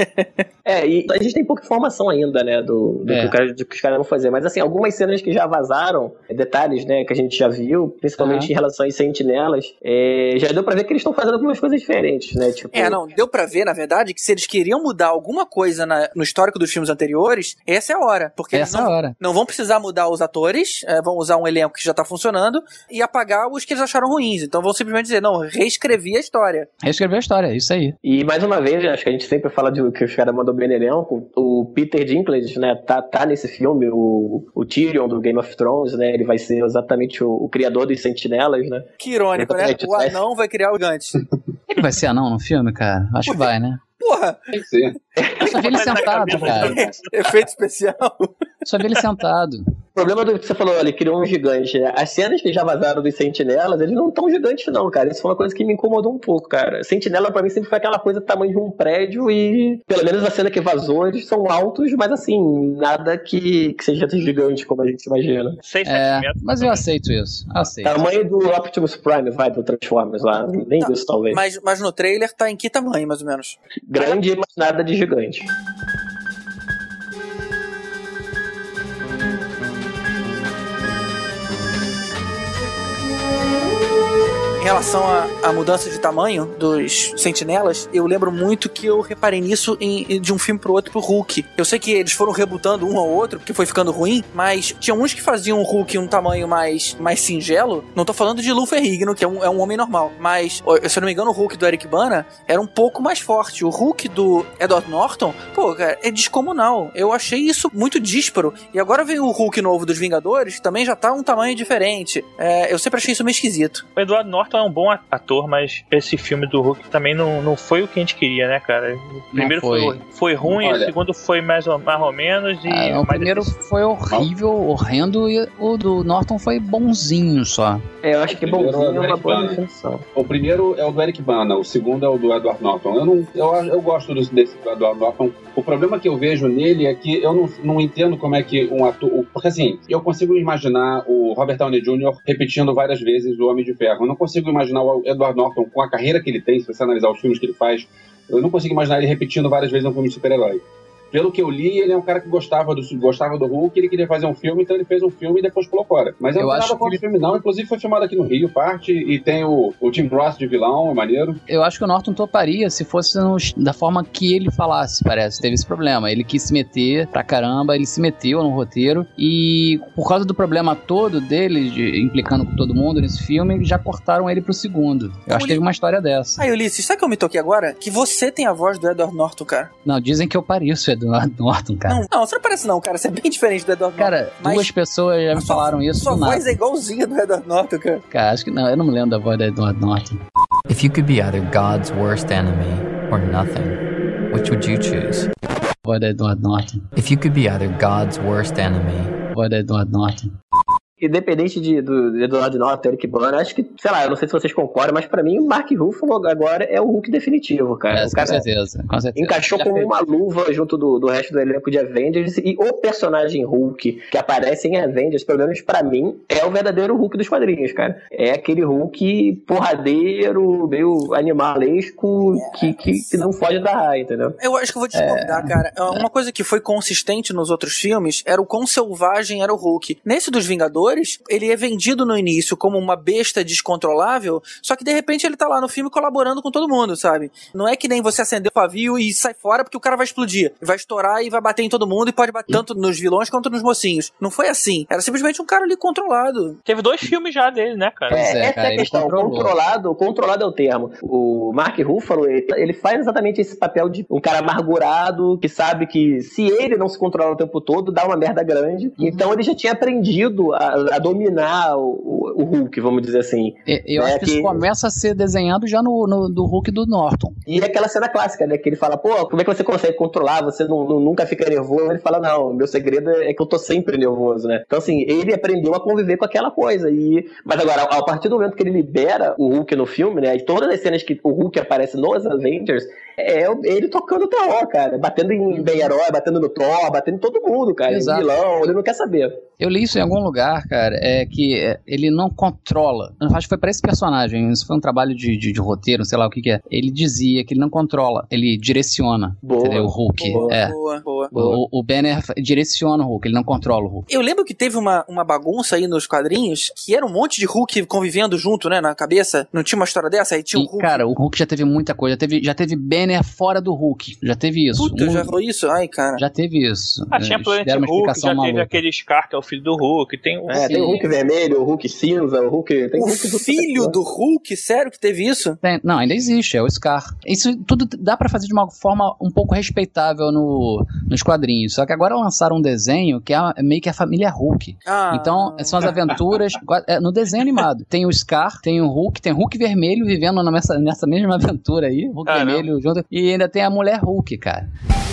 É, e a gente tem pouca informação ainda, né, do, do, É. que, o cara, do que os caras vão fazer. Mas, assim, algumas cenas que já vazaram, detalhes, né, que a gente já viu, principalmente Aham. em relação às sentinelas, é, já deu pra ver que eles estão fazendo algumas coisas diferentes, né, tipo... É, não, deu pra ver, na verdade, que se eles queriam mudar alguma coisa na- no histórico dos filmes anteriores, essa é a hora. Porque eles Essa é não, a hora. não vão precisar mudar os atores, é, vão usar um elenco que já tá funcionando e apagar os que eles acharam ruins. Então vão simplesmente dizer, não, reescrevi a história. Reescrever a história, isso aí. E mais uma vez, acho que a gente sempre fala de que os caras mandam bem no elenco. O Peter Dinklage, né, tá, tá nesse filme, o, o Tyrion do Game of Thrones, né, ele vai ser exatamente o, o criador dos sentinelas, né. Que irônico, né? Exatamente, O anão vai criar o gigante. Ele vai ser anão no filme, cara? Acho que vai, né? Porra, Tem que ser. Eu só vi ele Botar na sentado, cabeça cara. também. efeito especial. Só vi ele sentado. O problema do que você falou, ele criou um gigante, né? As cenas que já vazaram dos sentinelas, eles não tão gigantes não, cara. Isso foi uma coisa que me incomodou um pouco, cara. Sentinela pra mim sempre foi aquela coisa do tamanho de um prédio e, pelo menos a cena que vazou, eles são altos, mas assim, nada que, que seja gigante como a gente imagina. seis, É, sete metros. mas eu aceito isso. Eu aceito. Tamanho do Optimus Prime, vai, do Transformers lá. Nem Tá, isso, talvez. Mas, mas no trailer tá em que tamanho, mais ou menos? Grande, mas nada de gigante. Em relação à, à mudança de tamanho dos sentinelas, eu lembro muito que eu reparei nisso em- em- de um filme pro outro pro Hulk. Eu sei que eles foram rebutando um ao outro, porque foi ficando ruim, mas tinha uns que faziam o Hulk um tamanho mais, mais singelo. Não tô falando de Lou Ferrigno, que é um, é um homem normal, mas, ó, se eu não me engano, o Hulk do Eric Bana era um pouco mais forte. O Hulk do Edward Norton, pô, cara, é descomunal. Eu achei isso muito dísparo. E agora veio o Hulk novo dos Vingadores, que também já tá um tamanho diferente. É, eu sempre achei isso meio esquisito. O Edward Norton Norton é um bom ator, mas esse filme do Hulk também não, não foi o que a gente queria, né, cara? O primeiro foi. Foi, foi ruim, Olha. o segundo foi mais ou, mais ou menos. E ah, o primeiro difícil. foi horrível, horrendo, e o do Norton foi bonzinho só. É, eu acho que bonzinho é uma boa definição. O primeiro é o do Eric Bana, o segundo é o do Edward Norton. Eu, não, eu, eu gosto desse, desse do Edward Norton. O problema que eu vejo nele é que eu não, não entendo como é que um ator... Porque assim, eu consigo imaginar o Robert Downey Júnior repetindo várias vezes o Homem de Ferro. Eu não consigo imaginar o Edward Norton com a carreira que ele tem, se você analisar os filmes que ele faz. Eu não consigo imaginar ele repetindo várias vezes um filme de super-herói. Pelo que eu li, ele é um cara que gostava do, gostava do Hulk, ele queria fazer um filme, então ele fez um filme e depois pulou fora. Mas eu, eu não tenho nada contra ele... o filme, não. Inclusive foi filmado aqui no Rio, parte, e tem o, o Tim Roth de vilão, é maneiro. Eu acho que o Norton toparia se fosse no, da forma que ele falasse, parece. Teve esse problema. Ele quis se meter pra caramba, ele se meteu no roteiro, e por causa do problema todo dele, de, implicando com todo mundo nesse filme, já cortaram ele pro segundo. Eu acho que teve uma história dessa. Aí, Ulisses, sabe que eu me toquei agora? Que você tem a voz do Edward Norton, cara. Não, dizem que eu pareço Edward Norton, cara. Não, não, você não parece não, cara. Você é bem diferente do Edward Norton. Cara, duas pessoas já me sua, falaram isso. Sua voz nada. É igualzinha do Edward Norton, cara. Cara, acho que não. Eu não me lembro da voz do Edward Norton. If you could be either God's worst enemy or nothing, which would you choose? A voz do Edward Norton. If you could be either God's worst enemy... A voz do Edward Norton. Independente de, do Edward Norton, Eric Bana, acho que, sei lá, eu não sei se vocês concordam, mas pra mim o Mark Ruffalo agora é o Hulk definitivo, cara. É, o cara com certeza, com certeza. Encaixou como uma luva junto do, do resto do elenco de Avengers, e o personagem Hulk que aparece em Avengers, pelo menos pra mim, é o verdadeiro Hulk dos quadrinhos, cara. É aquele Hulk porradeiro, meio animalesco, que, que, que não foge da raia, entendeu? Eu acho que eu vou discordar, é... cara. Uma coisa que foi consistente nos outros filmes era o quão selvagem era o Hulk. Nesse dos Vingadores, ele é vendido no início como uma besta descontrolável, só que de repente ele tá lá no filme colaborando com todo mundo, sabe? Não é que nem você acender o pavio e sai fora porque o cara vai explodir, vai estourar e vai bater em todo mundo, e pode bater tanto nos vilões quanto nos mocinhos. Não foi assim. Era simplesmente um cara ali controlado. Teve dois filmes já dele, né, cara? É, é essa cara, é a questão. Controlado, controlado é o termo. O Mark Ruffalo, ele, ele faz exatamente esse papel de um cara amargurado, que sabe que se ele não se controlar o tempo todo, dá uma merda grande. Uhum. Então ele já tinha aprendido a a dominar o, o Hulk, vamos dizer assim. Eu, eu né, acho que, que isso começa a ser desenhado já no, no do Hulk do Norton. E é aquela cena clássica, né, que ele fala, pô, como é que você consegue controlar, você não, não, nunca fica nervoso? Ele fala, não, meu segredo é que eu tô sempre nervoso, né? Então, assim, ele aprendeu a conviver com aquela coisa, e... mas agora, a partir do momento que ele libera o Hulk no filme, né, e todas as cenas que o Hulk aparece nos Avengers, é ele tocando terror, cara, batendo em bem herói, batendo no Thor, batendo em todo mundo, cara, em vilão, ele não quer saber. Eu li isso em algum lugar, cara, é que ele não controla. Eu acho que foi pra esse personagem, isso foi um trabalho de, de, de roteiro, sei lá o que que é. Ele dizia que ele não controla, ele direciona, boa, entendeu? O Hulk. Boa, é. boa, boa. O, o Banner direciona o Hulk, ele não controla o Hulk. Eu lembro que teve uma, uma bagunça aí nos quadrinhos, que era um monte de Hulk convivendo junto, né, na cabeça. Não tinha uma história dessa? Aí tinha o Hulk. Cara, o Hulk já teve muita coisa, já teve, já teve Banner fora do Hulk, já teve isso. Puta, um, já foi isso? Ai, cara. Já teve isso. Ah, tinha Planet Hulk, já maluca. Teve aquele Scar, que é o filho do Hulk, tem o... É, tem o Hulk vermelho, o Hulk cinza, o Hulk... Tem o Hulk do filho do Hulk? Sério que teve isso? Tem, não, ainda existe, é o Scar. Isso tudo dá pra fazer de uma forma um pouco respeitável no, nos quadrinhos, só que agora lançaram um desenho que é meio que a família Hulk. Ah. Então, são as aventuras no desenho animado. Tem o Scar, tem o Hulk, tem o Hulk vermelho vivendo nessa, nessa mesma aventura aí, Hulk ah, vermelho não. junto, e ainda tem a mulher Hulk, cara.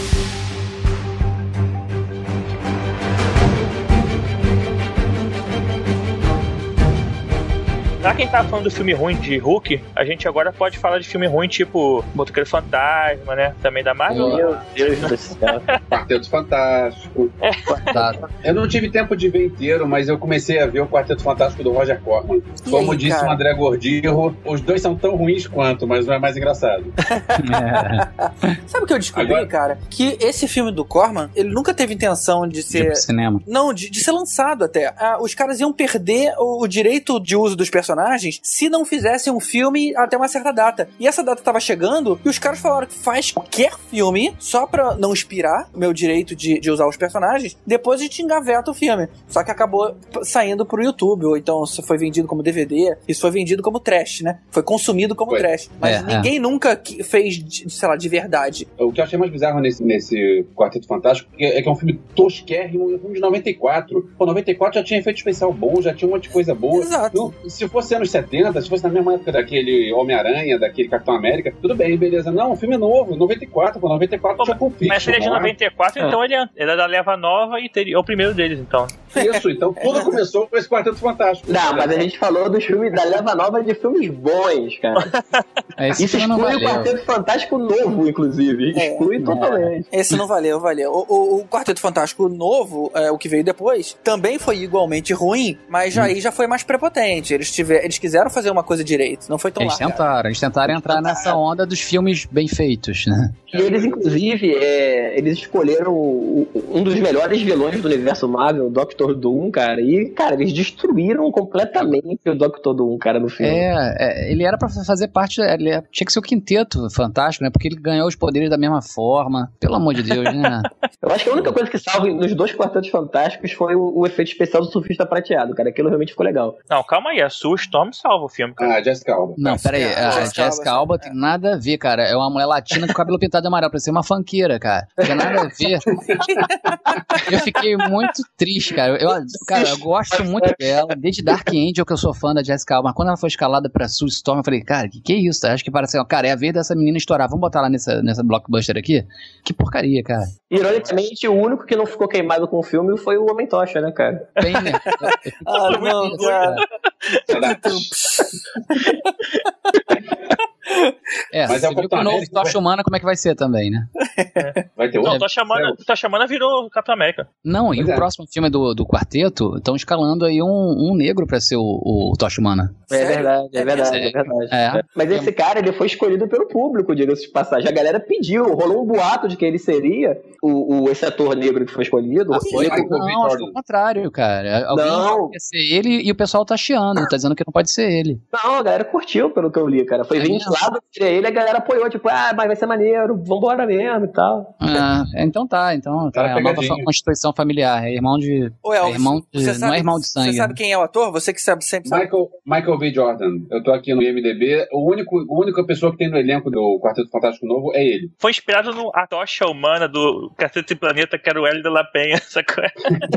Já quem tá falando do filme ruim de Hulk, a gente agora pode falar de filme ruim tipo Motoqueiro Fantasma, né? Também da Marvel. Meu Deus do céu. Quarteto Fantástico. É. Eu não tive tempo de ver inteiro, mas eu comecei a ver o Quarteto Fantástico do Roger Corman. Como aí, disse cara? o André Gordirro, os dois são tão ruins quanto, mas não é mais engraçado. É. Sabe o que eu descobri, agora... cara? Que esse filme do Corman, ele nunca teve intenção de ser... De cinema. Não, de, de ser lançado até. Ah, os caras iam perder o, o direito de uso dos personagens se não fizessem um filme até uma certa data. E essa data tava chegando e os caras falaram que faz qualquer filme só pra não expirar o meu direito de, de usar os personagens, depois a gente engaveta o filme. Só que acabou saindo pro YouTube, ou então isso foi vendido como D V D, isso foi vendido como trash, né? Foi consumido como foi. trash. Mas é, ninguém é. nunca fez, sei lá, de verdade. O que eu achei mais bizarro nesse, nesse Quarteto Fantástico é que é um filme tosquérrimo, um filme de noventa e quatro. Pô, noventa e quatro já tinha efeito especial bom, já tinha um monte de coisa boa. Exato. Eu, se fosse fosse anos setenta, se fosse na mesma época daquele Homem-Aranha, daquele Capitão América, tudo bem, beleza. Não, o filme é novo, noventa e quatro, pô, noventa e quatro já com Fiction. Mas se ele é de noventa e quatro, é. então ele é, ele é da leva nova e teria, é o primeiro deles, então. Isso, então tudo começou com esse Quarteto Fantástico. Não, mas a gente falou dos filmes da leva nova de filmes bons, cara. Esse Isso exclui o Quarteto Fantástico novo, inclusive. Exclui é, totalmente. É. Esse não valeu, valeu. O, o, o Quarteto Fantástico novo, é, o que veio depois, também foi igualmente ruim, mas já, hum. aí já foi mais prepotente. Eles, tiver, eles quiseram fazer uma coisa direito, não foi tão Eles lá, tentaram, cara. eles tentaram entrar nessa onda dos filmes bem feitos, né? E eles, inclusive, é, eles escolheram o, o, um dos melhores vilões do universo Marvel, o doutor Doom, cara. E, cara, eles destruíram completamente o doutor Doom, cara, no filme. É, é ele era pra fazer parte, ele era, tinha que ser o quinteto fantástico, né? Porque ele ganhou os poderes da mesma forma. Pelo amor de Deus, né? Eu acho que a única coisa que salva nos dois Quartetos Fantásticos foi o, o efeito especial do surfista prateado, cara. Aquilo realmente ficou legal. Não, calma aí, a Sue Storm salva o filme, cara. Ah, Jessica Alba. Não, peraí, a Jessica, Jessica Alba, Alba tem nada a ver, cara. É uma mulher latina com cabelo pintado de amarelo, parece uma funkeira, cara. Não tem nada a ver. Eu fiquei muito triste, cara. Eu, cara, eu gosto muito dela, desde Dark Angel que eu sou fã da Jessica Alba, mas quando ela foi escalada pra Sue Storm, eu falei, cara, que que é isso? Acho que parece, cara, é a vez dessa menina estourar. Vamos botar lá nessa, nessa blockbuster aqui? Que porcaria, cara. Ironicamente, o único que não ficou queimado com o filme foi o Homem-Tocha, né, cara? Bem, né? Ah, não, cara. É, mas você é o viu que o novo América, Tocha Humana, como é que vai ser também, né? É. Vai ter outro? Não, Tocha Humana, Tocha Humana virou Capitão América. Não, e pois o é. próximo filme do, do quarteto, estão escalando aí um, um negro pra ser o, o Tocha Humana. É verdade, é verdade, é verdade. É. Mas esse cara, ele foi escolhido pelo público, diga-se de passagem. A galera pediu, rolou um boato de que ele seria o, o, esse ator negro que foi escolhido. Ah, foi? Não, acho que é o contrário, cara. Alguém não. quer ser ele e o pessoal tá chiando, tá dizendo que não pode ser ele. Não, a galera curtiu, pelo que eu li, cara. Foi É ventilado que ele, a galera apoiou, tipo, ah, mas vai ser maneiro, vambora mesmo e tal. Ah, então tá, então tá. É a nova constituição familiar, é irmão de... Ô, Elvis, é irmão de você não sabe, é irmão de sangue. Você sabe quem é o ator? Você que sabe, sempre sabe. Michael, Michael B. Jordan. Eu tô aqui no I M D B. O único, a única pessoa que tem no elenco do Quarteto Fantástico Novo é ele. Foi inspirado no A Tocha Humana do Cacete e Planeta, que era o Hélio de la Penha, sacou?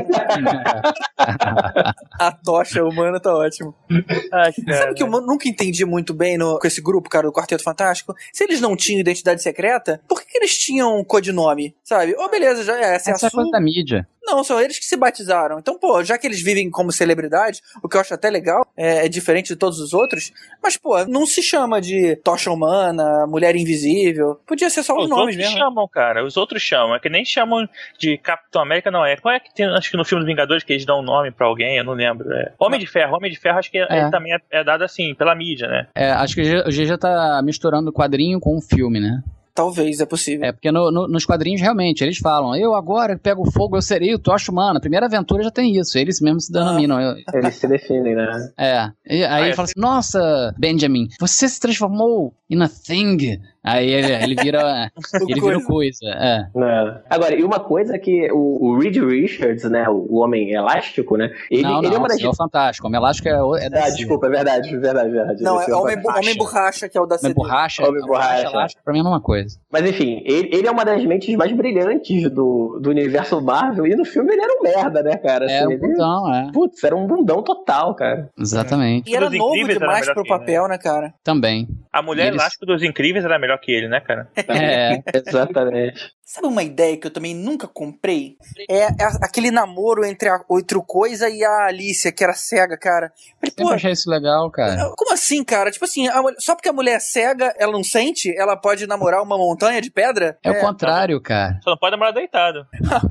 A Tocha Humana tá ótimo. Ai, sabe que eu nunca entendi muito bem no, com esse grupo, cara, do Quarteto Fantástico? Se eles não tinham identidade secreta, por que, que eles tinham um codinome, sabe? Ô, oh, beleza, já é, essa é a Essa é coisa da mídia. Não, são eles que se batizaram. Então, pô, já que eles vivem como celebridades, o que eu acho até legal, é, é diferente de todos os outros, mas, pô, não se chama de Tocha Humana, Mulher Invisível. Podia ser só os, os nomes outros mesmo. chamam, cara. Os outros chamam. É que nem chamam de Capitão América, não é. Qual é que tem, acho que no filme dos Vingadores, que eles dão um nome pra alguém, eu não lembro. É. Homem de Ferro. Homem de Ferro, acho que é. Ele também é, é dado assim, pela mídia, né? É, acho que o G já tá misturando o quadrinho com o filme, né? Talvez, é possível. É, porque no, no, nos quadrinhos, realmente, eles falam, eu agora pego fogo, eu serei o Tocha Humana. A primeira aventura já tem isso, eles mesmos se denominam. Eu... Eles se definem, né? É, e, aí ah, ele fala assim, nossa, Benjamin, você se transformou in a thing. Aí ele, ele vira ele vira coisa. É. É. Agora, e uma coisa que o, o Reed Richards, né, o, o Homem Elástico, né, ele, não, ele não, é uma das... é o Fantástico, o Homem Elástico é... é ah, desculpa, é verdade, verdade, verdade. Não, é Homem, Homem Borracha, que é o da C D. Homem Borracha, Homem Borracha. Elástico, pra mim é a mesma coisa. Mas enfim, ele, ele é uma das mentes mais brilhantes do, do universo Marvel, e no filme ele era um merda, né, cara? Assim, é um ele... bundão, é. Putz, era um bundão total, cara. Exatamente. E era novo demais pro papel, ele, né? né, cara? Também. A Mulher eles... Elástico dos Incríveis era melhor que ele, né, cara? É, exatamente. Sabe uma ideia que eu também nunca comprei? É, é aquele namoro entre, a, entre o Coisa e a Alicia, que era cega, cara. Eu sempre achei isso legal, cara. Como assim, cara? Tipo assim, a, só porque a mulher é cega, ela não sente? Ela pode namorar uma montanha de pedra? É, é o contrário, cara. Só não pode namorar deitado.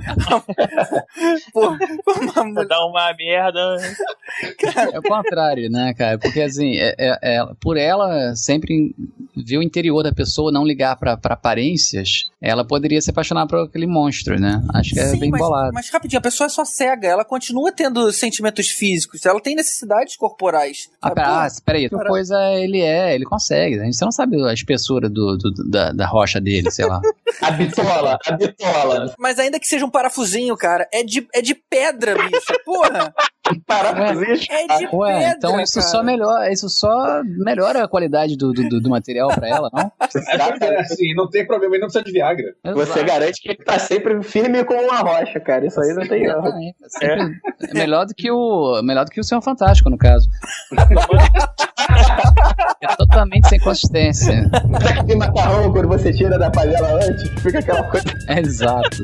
Pô, uma mulher... Dá uma merda. Cara... É o contrário, né, cara? Porque assim, é, é, é, por ela sempre ver o interior da pessoa, não ligar pra, pra aparências, ela poderia se apaixonar por aquele monstro, né? Acho que é Sim, bem mas, bolado. Mas rapidinho, a pessoa é só cega, ela continua tendo sentimentos físicos, ela tem necessidades corporais. Ah, pera, ah peraí, outra para... coisa ele é, ele consegue, né? Você não sabe a espessura do, do, da, da rocha dele, sei lá. A bitola, a bitola. Mas ainda que seja um parafusinho, cara, é de, é de pedra, bicho, porra! Parafuso. É de Ué, pedra, então isso cara. só melhora, isso só melhora a qualidade do, do, do material pra ela, não? É assim, não tem problema, ele não precisa de Viagra. Você Exato. garante que ele tá sempre firme como uma rocha, cara. Isso aí não tem erro. Exatamente. É, sempre- é melhor do que o melhor do que o Senhor Fantástico, no caso. É totalmente sem consistência. Sabe aquele macarrão quando você tira da panela antes? Fica aquela coisa. É exato.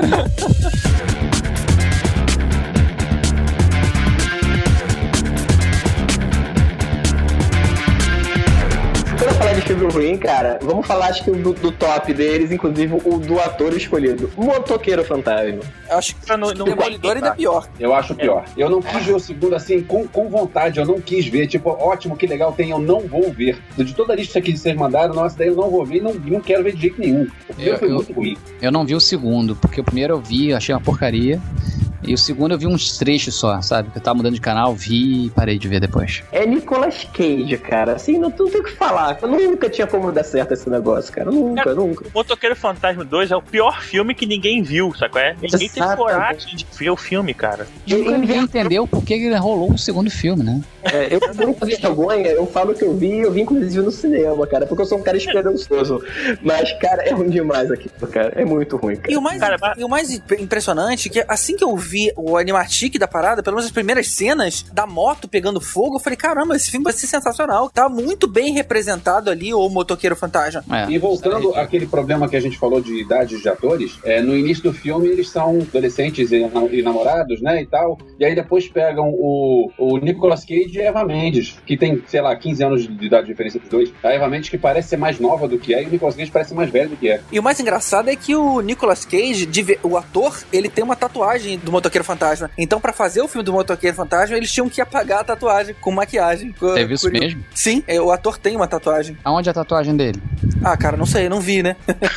Quando eu falar de filme ruim, cara, vamos falar acho que do, do top deles, inclusive o do ator escolhido. Motoqueiro Fantasma. Eu acho que Eu não- o não- Demolidor ainda é pior. Eu acho pior. Eu não quis ver o segundo assim, com, com vontade, eu não quis ver. Tipo, ótimo, que legal tem, eu não vou ver. De toda a lista que vocês mandaram, nossa, daí eu não vou ver e não, não quero ver de jeito nenhum. O primeiro Eu- foi eu- muito ruim. Eu não vi o segundo, porque o primeiro eu vi, achei uma porcaria. E o segundo eu vi uns trechos só, sabe? Que eu tava mudando de canal, vi e parei de ver depois. É Nicolas Cage, cara. Assim, não, não tem o que falar. Eu nunca tinha como dar certo esse negócio, cara. Nunca, Cara, nunca. O Motoqueiro Fantasma dois é o pior filme que ninguém viu, sabe? É? Ninguém teve Exatamente. coragem de ver o filme, cara. E nunca ninguém entendeu por que ele rolou o segundo filme, né? É, eu com muita vergonha, eu falo que eu vi, eu vi inclusive no cinema, cara, porque eu sou um cara esperançoso. Mas, cara, é ruim demais aqui, cara. É muito ruim, cara. E o mais, Cara, mas- e o mais imp- impressionante é que assim que eu vi o animatic da parada, pelo menos as primeiras cenas da moto pegando fogo, eu falei, caramba, esse filme vai ser sensacional. Tá muito bem representado ali o Motoqueiro Fantasma. É, E voltando é, àquele problema que a gente falou de idade de atores, é, no início do filme eles são adolescentes e, e namorados, né, e tal, e aí depois pegam o, o Nicolas Cage e a Eva Mendes, que tem, sei lá, quinze anos de idade de diferença dos dois. A Eva Mendes que parece ser mais nova do que é, e o Nicolas Cage parece ser mais velho do que é. E o mais engraçado é que o Nicolas Cage, de ver- o ator, ele tem uma tatuagem do Motoqueiro Fantasma. Então, pra fazer o filme do Motoqueiro Fantasma, eles tinham que apagar a tatuagem com maquiagem. Teve isso Curio- mesmo? Sim, é, o ator tem uma tatuagem. Aonde é a tatuagem dele? Ah, cara, não sei, não vi, né?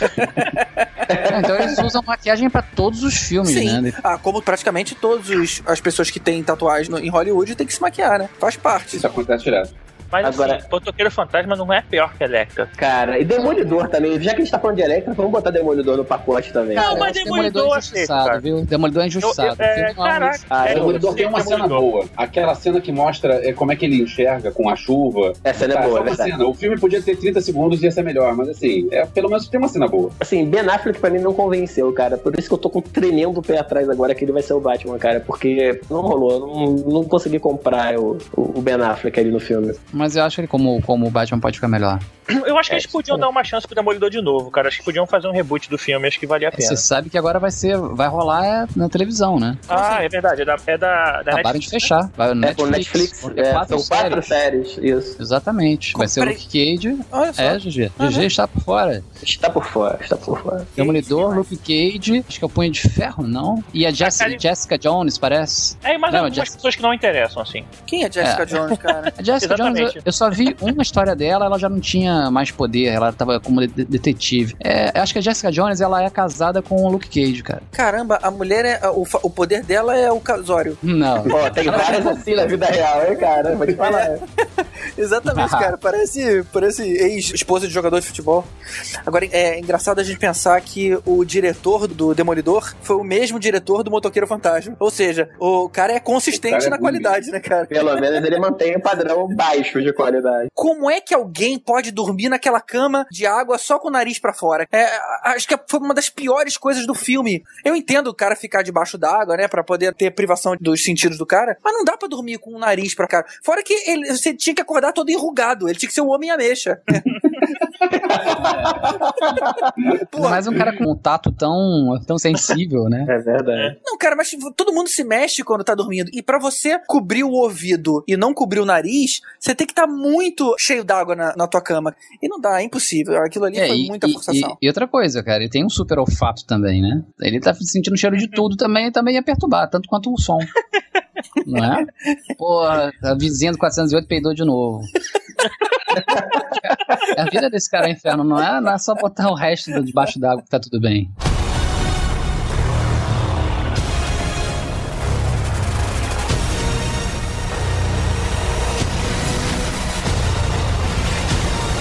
É, então eles usam maquiagem pra todos os filmes, Sim. né? Ah, como praticamente todas as pessoas que têm tatuagem no- em Hollywood têm que se maquiar, né? Faz parte. Isso acontece direto. Mas Agora- assim, Motoqueiro Fantasma não é pior que Electra. Cara, e Demolidor também. Já que a gente tá falando de Electra, vamos botar Demolidor no pacote também. Não, cara. mas Esse Demolidor é é injustiçado, cara. viu? Demolidor é injustiçado. Eu- eu- O filme é, não é um- caraca. Ah, É, eu- O Demolidor tem uma Demolidor. cena boa. Aquela cena que mostra é, como é que ele enxerga com a chuva. Essa cena é Cara, boa, só é uma verdade. cena. O filme podia ter trinta segundos e ia ser melhor, mas assim, é, pelo menos tem uma cena boa. Assim, Ben Affleck pra mim não convenceu, cara. Por isso que eu tô com tremendo o pé atrás agora que ele vai ser o Batman, cara. Porque não rolou. eu Não, não consegui comprar o, o Ben Affleck ali no filme. Mas eu acho que ele, como, como o Batman, pode ficar melhor. Eu acho que É, eles podiam sim. dar uma chance pro Demolidor de novo, cara. Acho que podiam fazer um reboot do filme, acho que valia a pena. Você sabe que agora vai ser, vai rolar é, na televisão, né? Ah, é verdade, é da, é da, da Acabaram de Netflix. fechar. Vai no É, com Netflix. porque É, quatro são quatro séries. séries. Isso. Exatamente. Vai ser o Comprei. Luke Cage. Olha só. É, G G. Ah, G G está por fora. Está por fora, está por fora. Demolidor, Luke Cage, acho que é o Punho de Ferro, não? E a Jess- cara, Jessica Jones, parece. É, mas Não, algumas Jess- pessoas que não interessam, assim. Quem é Jessica É. Jones, cara? A Jessica Jones, Exatamente. eu, eu só vi uma história dela, ela já não tinha mais poder, ela tava como de- detetive. É, eu acho que a Jessica Jones, ela é casada com o Luke Cage, cara. Caramba, a mulher é. O, fa- o poder dela é o casório. Não. Ó, tem várias assim na vida real, hein, cara? Vou te falar. Exatamente, cara. Parece, parece ex-esposa de jogador de futebol. Agora, é engraçado a gente pensar que o diretor do Demolidor foi o mesmo diretor do Motoqueiro Fantasma. Ou seja, o cara é consistente O cara é na bonito. qualidade, né, cara? Pelo menos ele mantém o padrão baixo de qualidade. Como é que alguém pode dormir naquela cama de água só com o nariz pra fora? É, acho que foi uma das piores coisas do filme. Eu entendo o cara ficar debaixo d'água, né, pra poder ter privação dos sentidos do cara, mas não dá pra dormir com o nariz pra cá. Fora que ele, você tinha que acordar todo enrugado, ele tinha que ser um homem ameixa. Pô, Mas um cara com um tato tão, tão sensível, né? É verdade. não, cara, mas todo mundo se mexe quando tá dormindo. E pra você cobrir o ouvido e não cobrir o nariz, você tem que estar muito cheio d'água na, na tua cama. E não dá, é impossível. Aquilo ali É, foi e, muita e- forçação. e- e outra coisa, cara, ele tem um super olfato também, né? Ele tá sentindo cheiro de tudo também e também ia perturbar, tanto quanto o som. Não é? Porra, a vizinha do quatrocentos e oito peidou de novo. A vida desse cara é um inferno, não é? Não é só botar o resto debaixo d'água que tá tudo bem.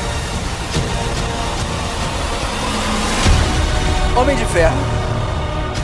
Homem de Ferro.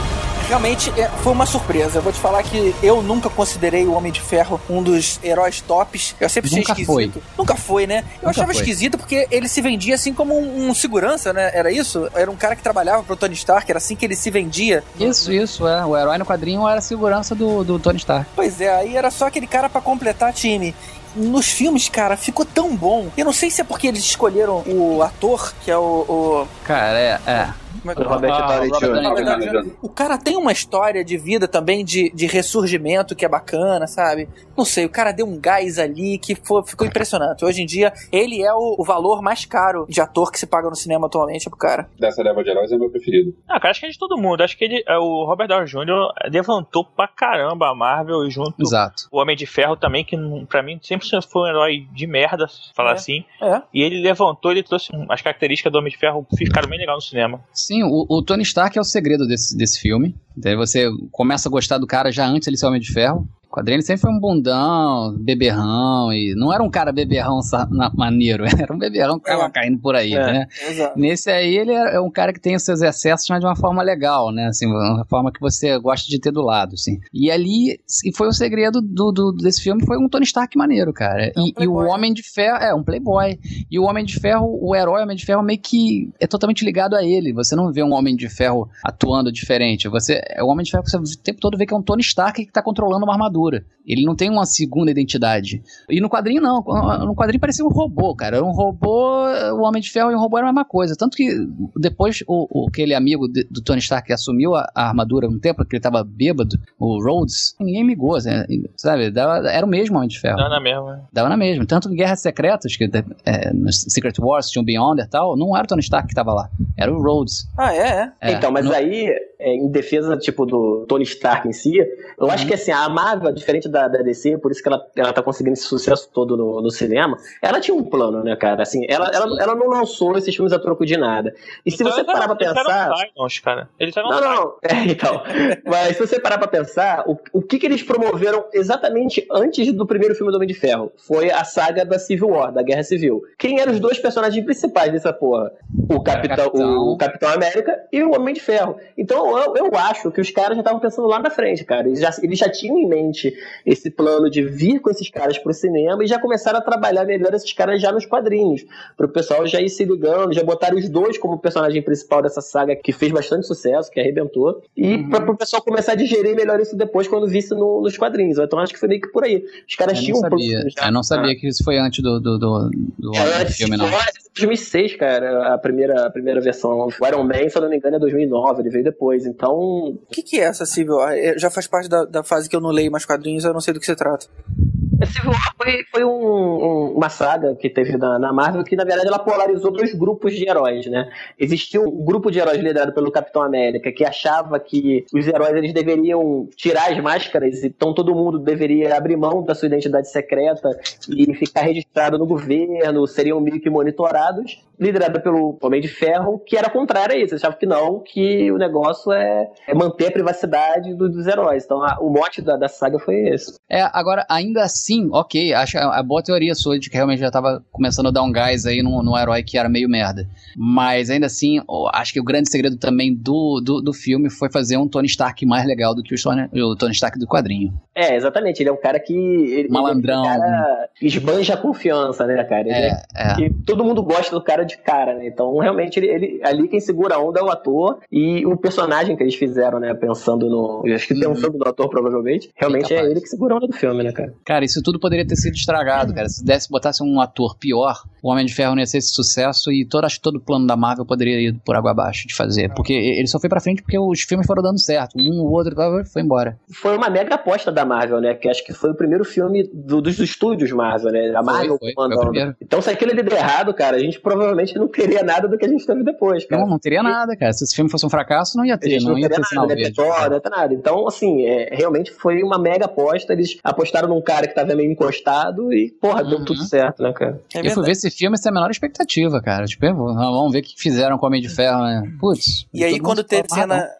realmente é, foi uma surpresa. Eu vou te falar que eu nunca considerei o Homem de Ferro um dos heróis tops. Eu sempre achei Nunca esquisito. foi. Nunca foi, né? Eu Nunca achava foi. esquisito porque ele se vendia assim como um, um segurança, né? Era isso? Era um cara que trabalhava pro Tony Stark, era assim que ele se vendia. Isso, isso, é. O herói no quadrinho era a segurança do, do Tony Stark. Pois é, aí era só aquele cara pra completar time. Nos filmes, cara, ficou tão bom. Eu não sei se é porque eles escolheram o ator, que é o... o... Cara, é... é. Como é que é o Robert nome? Downey Robert júnior Downey júnior O cara tem uma história de vida também, de, de ressurgimento, que é bacana, sabe? Não sei, o cara deu um gás ali que foi, ficou impressionante. Hoje em dia, ele é o, o valor mais caro de ator que se paga no cinema atualmente, é pro cara. Dessa leva de heróis é o meu preferido. Ah, cara, acho que é de todo mundo. Acho que ele, o Robert Downey júnior levantou pra caramba a Marvel junto Exato. o Homem de Ferro também, que pra mim sempre foi um herói de merda, se falar É. assim. É. E ele levantou, ele trouxe as características do Homem de Ferro, ficaram bem legal no cinema. Sim, o, o Tony Stark é o segredo desse, desse filme. Daí você começa a gostar do cara já antes ele ser Homem de Ferro. O quadrinho ele sempre foi um bundão, beberrão, e não era um cara beberrão sa- na- maneiro, era um beberrão que tava É. caindo por aí, É. né? Exato. Nesse aí ele é um cara que tem os seus excessos, mas de uma forma legal, né? Assim, uma forma que você gosta de ter do lado, assim. E ali, e foi o segredo do, do- desse filme, foi um Tony Stark maneiro, cara. um E, e o playboy, Homem de Ferro, é, um playboy. E o Homem de Ferro, o herói Homem de Ferro meio que é totalmente ligado a ele. Você não vê um Homem de Ferro atuando diferente. Você, é o Homem de Ferro que você o tempo todo vê que é um Tony Stark que tá controlando uma armadura. Ele não tem uma segunda identidade. E no quadrinho não. No quadrinho parecia um robô, cara. Era um robô, o Homem de Ferro e o robô era a mesma coisa. Tanto que depois o, o, aquele amigo de, do Tony Stark que assumiu a, a armadura um tempo, que ele tava bêbado, o Rhodes, ninguém migou, sabe? Dava, era o mesmo Homem de Ferro. Não, não é mesmo, né? Dava na mesma. Tanto em Guerras Secretas, que é, no Secret Wars tinha um Beyonder e tal, não era o Tony Stark que tava lá. Era o Rhodes. Ah, é, é. É, Então, mas no- aí, é, em defesa, tipo, do Tony Stark em si, eu acho que, assim, a Marvel, diferente da, da D C, por isso que ela, ela tá conseguindo esse sucesso todo no, no cinema, ela tinha um plano, né, cara? Assim, ela, ela, ela não lançou esses filmes a troco de nada. E se Então, você eles parar pra eram- eles pensar... eram Titans, cara. Eles eram Não, Titans. não, é, então. Mas se você parar pra pensar, o, o que, que eles promoveram exatamente antes do primeiro filme do Homem de Ferro? Foi a saga da Civil War, da Guerra Civil. Quem eram os dois personagens principais dessa porra? O Capitão, Capitão. o Capitão América e o Homem de Ferro. Então eu, eu acho que os caras já estavam pensando lá na frente, cara. Eles já, eles já tinham em mente esse plano de vir com esses caras pro cinema e já começaram a trabalhar melhor esses caras já nos quadrinhos. Pro pessoal já ir se ligando, já botaram os dois como personagem principal dessa saga que fez bastante sucesso, que arrebentou. E Uhum. pra, pro pessoal começar a digerir melhor isso depois quando visse no, nos quadrinhos. Então acho que foi meio que por aí. Os caras Eu tinham não um sabia. plano já. Eu não sabia que isso foi antes do, do, do, do, É, do filme, não. foi dois mil e seis, cara, a primeira, a primeira versão. O Iron Man, se eu não me engano, é dois mil e nove, ele veio depois. Então, O que, que é essa Civil War? É, já faz parte da, da fase que eu não leio mais quadrinhos, eu não sei do que se trata. a Civil War foi, foi um, um, uma saga que teve na, na Marvel que, na verdade, ela polarizou dois grupos de heróis, né? Existia um grupo de heróis liderado pelo Capitão América que achava que os heróis eles deveriam tirar as máscaras, então todo mundo deveria abrir mão da sua identidade secreta e ficar registrado no governo, seriam meio que monitorados, liderado pelo Homem de Ferro, que era contrário a isso. Eles achavam que não, que o negócio é, é manter a privacidade do, dos heróis. Então a, o mote da, da saga foi esse. É, agora, ainda assim, ok, acho a boa teoria sua de que realmente já tava começando a dar um gás aí num, num herói que era meio merda. Mas ainda assim, eu acho que o grande segredo também do, do, do filme foi fazer um Tony Stark mais legal do que o Tony, o Tony Stark do quadrinho. É, exatamente. Ele é um cara que... Ele, Malandrão. Ele é um cara que esbanja a confiança, né, cara? Ele É, é. que todo mundo gosta do cara de cara, né? Então, realmente, ele, ele, ali quem segura a onda é o ator e o personagem que eles fizeram, né? Pensando no... Eu acho que pensando no ator, provavelmente. Realmente é capaz. ele que segura a onda do filme, né, cara? Cara, isso tudo poderia ter sido estragado, cara. Se desse, botasse um ator pior, o Homem de Ferro não ia ser esse sucesso e todo, acho que todo o plano da Marvel poderia ir por água abaixo de fazer. Porque ele só foi pra frente porque os filmes foram dando certo. Um, o outro, foi embora. Foi uma mega aposta da Marvel, né? Que acho que foi o primeiro filme do, dos estúdios Marvel, né? A Marvel foi, foi o comandando. primeiro. Então, se aquilo der errado, cara, a gente provavelmente não teria nada do que a gente teve depois, cara. Não, não teria nada, cara. Se esse filme fosse um fracasso, não ia A ter, gente não, não ia teria ter sinal nada, né? verde. Petróleo, não ia ter nada. Então, assim, é, realmente foi uma mega aposta. Eles apostaram num cara que tava meio encostado e, porra, deu Uhum. tudo certo, né, cara? É Eu fui verdade. ver esse filme sem a menor expectativa, cara. Tipo, vamos ver o que fizeram com o Homem de Ferro, né? Putz. E aí, todo quando mundo teve fala, cena, "Ah,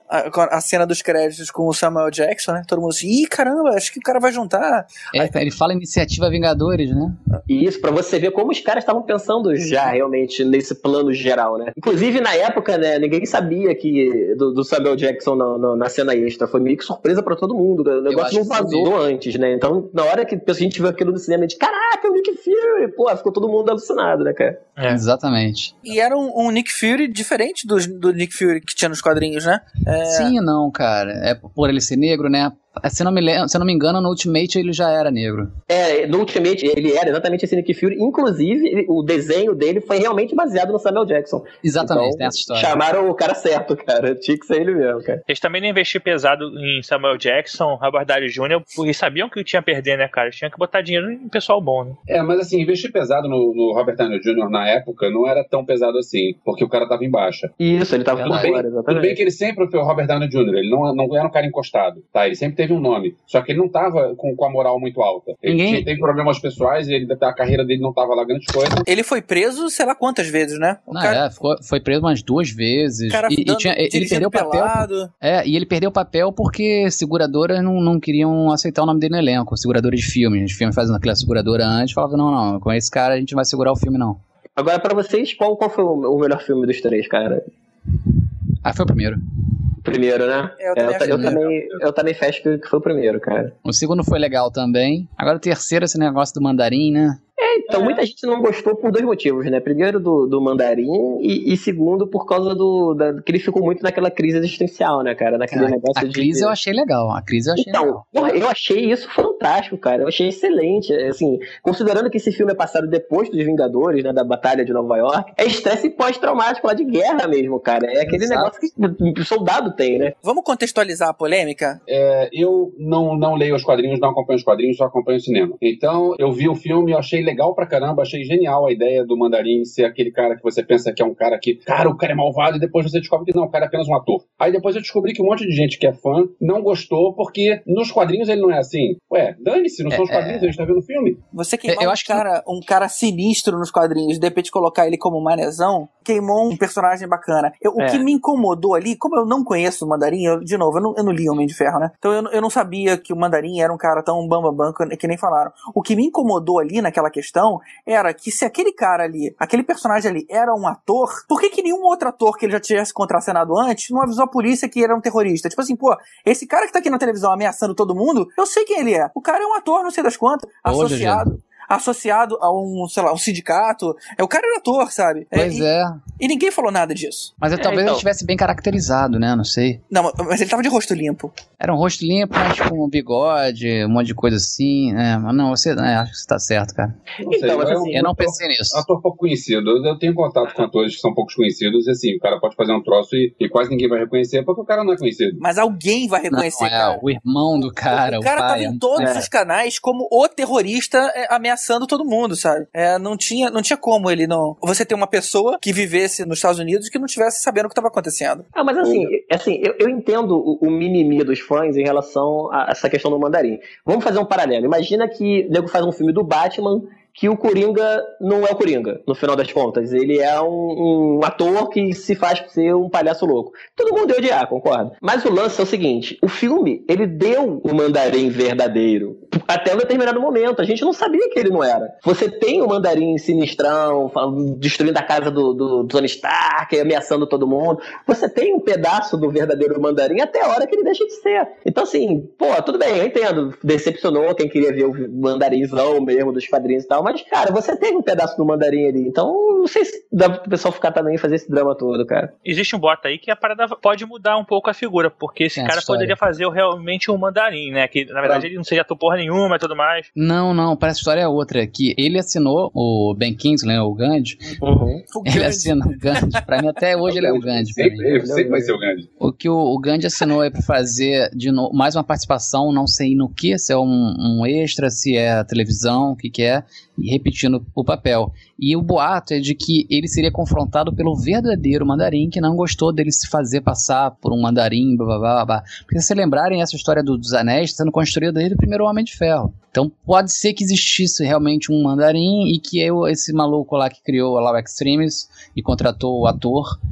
a, a cena dos créditos com o Samuel Jackson, né? Todo mundo assim, ih, caramba, acho que o cara vai juntar. É, Aí, ele fala Iniciativa Vingadores, né? Isso, pra você ver como os caras estavam pensando já realmente nesse plano geral, né? Inclusive, na época, né, ninguém sabia que do, do Samuel Jackson na, na, na cena extra. Foi meio que surpresa pra todo mundo. O negócio não vazou antes, né? Então, na hora que a gente viu aquilo no cinema, a gente, caraca, o Nick Fury! Pô, ficou todo mundo alucinado, né, cara? É. Exatamente. E era um, um Nick Fury diferente do, do Nick Fury que tinha nos quadrinhos, né? É... Sim e não, cara. É por ele ser negro, né? Se eu, não me lembro, se eu não me engano, no Ultimate ele já era negro. É, no Ultimate ele era exatamente esse Nick Fury. Inclusive, ele, o desenho dele foi realmente baseado no Samuel Jackson. Exatamente, então, tem essa história. Chamaram o cara certo, cara. Tinha que ser ele mesmo, cara. Eles também não investiram pesado em Samuel Jackson, Robert Downey Júnior, porque sabiam que tinha a perder, né, cara? Tinha que botar dinheiro em pessoal bom, né? É, mas assim, investir pesado no, no Robert Downey Júnior na época não era tão pesado assim, porque o cara tava em baixa. Isso, ele tava tudo por bem, fora, exatamente. Tudo bem que ele sempre foi o Robert Downey Júnior, ele não, não era um cara encostado, tá? Ele sempre teve um nome, só que ele não tava com, com a moral muito alta. Ele Ninguém... tinha, teve problemas pessoais, ele, a carreira dele não tava lá grande coisa. Ele foi preso, sei lá quantas vezes, né? O não, cara... é, foi, foi preso umas duas vezes. O cara e, dando, e tinha, ele perdeu o papel. Pelado. É, e ele perdeu o papel porque seguradoras não, não queriam aceitar o nome dele no elenco. Seguradoras de filmes. Os filmes fazendo aquela seguradora antes, falavam, não, não, com esse cara a gente não vai segurar o filme, não. Agora, pra vocês, qual, qual foi o melhor filme dos três, cara? Ah, foi o primeiro. Primeiro, né? Eu também, é, eu, eu, também, eu também fecho que, que foi o primeiro, cara. O segundo foi legal também. Agora o terceiro, esse negócio do mandarim, né? É, então, muita gente não gostou por dois motivos, né? Primeiro, do, do mandarim e, e segundo, por causa do... Da, que ele ficou muito naquela crise existencial, né, cara? Naquele a, negócio a de... crise eu achei legal. A crise eu achei então, legal. Porra, eu achei isso fantástico, cara. Eu achei excelente. Assim, considerando que esse filme é passado depois dos Vingadores, né? Da Batalha de Nova York, é estresse pós-traumático lá de guerra mesmo, cara. É aquele Exato. negócio que o soldado tem, né? Vamos contextualizar a polêmica? É, eu não, não leio os quadrinhos, não acompanho os quadrinhos, só acompanho o cinema. Então, eu vi o filme, eu achei legal pra caramba, achei genial a ideia do Mandarim ser aquele cara que você pensa que é um cara que, cara, o cara é malvado, e depois você descobre que não, o cara é apenas um ator. Aí depois eu descobri que um monte de gente que é fã não gostou, porque nos quadrinhos ele não é assim. Ué, dane-se, não são os quadrinhos, a gente tá vendo o filme. Você queimar eu um, acho cara, que... um cara sinistro nos quadrinhos, de repente colocar ele como manezão, queimou um personagem bacana. Eu, É. O que me incomodou ali, como eu não conheço o Mandarim, eu, de novo, eu não, eu não li Homem de Ferro, né? Então eu, eu não sabia que o Mandarim era um cara tão bambambam que, que nem falaram. O que me incomodou ali naquela questão era que se aquele cara ali, aquele personagem ali era um ator, por que que nenhum outro ator que ele já tivesse contracenado antes não avisou a polícia que era um terrorista? Tipo assim, pô, esse cara que tá aqui na televisão ameaçando todo mundo, eu sei quem ele é. O cara é um ator, não sei das quantas, associado... associado a um, sei lá, um sindicato. É, o cara era ator, sabe? Pois é. é. E, e ninguém falou nada disso. Mas eu, talvez então. ele estivesse bem caracterizado, né? Não sei. Não, mas ele tava de rosto limpo. Era um rosto limpo, mas com um bigode, um monte de coisa assim. É, mas não, você, é, acho que você tá certo, cara. Não sei, Então, mas é um assim, Eu não ator- pensei nisso. ator pouco conhecido. Eu tenho contato com atores que são poucos conhecidos e assim, o cara pode fazer um troço e, e quase ninguém vai reconhecer porque o cara não é conhecido. Mas alguém vai reconhecer, Não, é, cara. o irmão do cara, o cara pai. tava em todos É. os canais como o terrorista é, ameaçando todo mundo, sabe? É, não, tinha, não tinha como ele não... Você ter uma pessoa que vivesse nos Estados Unidos que não tivesse sabendo o que estava acontecendo. Ah, mas assim, assim eu, eu entendo o, o mimimi dos fãs em relação a essa questão do Mandarim. Vamos fazer um paralelo. Imagina que o nego faz um filme do Batman que o Coringa não é o Coringa, no final das contas. Ele é um, um ator que se faz ser um palhaço louco. Todo mundo deu odiar, concordo. Mas o lance é o seguinte, o filme, ele deu o Mandarim verdadeiro até um determinado momento. A gente não sabia que ele não era. Você tem o Mandarim sinistrão, destruindo a casa do, do, do Tony Stark, ameaçando todo mundo. Você tem um pedaço do verdadeiro Mandarim até a hora que ele deixa de ser. Então, assim, pô, tudo bem, eu entendo. Decepcionou quem queria ver o Mandarinzão mesmo dos quadrinhos e tal. Mas, cara, você tem um pedaço do Mandarim ali. Então, não sei se dá pro pessoal ficar também e fazer esse drama todo, cara. Existe um bota aí que a parada pode mudar um pouco a figura, porque esse Tem cara essa história. poderia fazer realmente um Mandarim, né? Que na verdade ele não seria ator porra nenhuma e tudo mais. Não, não, parece que a história é outra. Que ele assinou o Ben Kingsley, né, o Gandhi. Uhum. Ele assinou o Gandhi. Pra mim, até hoje ele é o Gandhi. pra mim. Sempre, ele sempre vai ser o grande. O que o, o Gandhi assinou é pra fazer de novo, mais uma participação, não sei no que, se é um, um extra, se é televisão, o que que é, e repetindo o papel. E o boato é de que ele seria confrontado pelo verdadeiro Mandarim, que não gostou dele se fazer passar por um Mandarim, blá, blá, blá, blá. Porque se vocês lembrarem, essa história do, dos anéis está sendo construída desde o primeiro Homem de Ferro. Então pode ser que existisse realmente um Mandarim e que eu, esse maluco lá que criou lá o Extremis e contratou o ator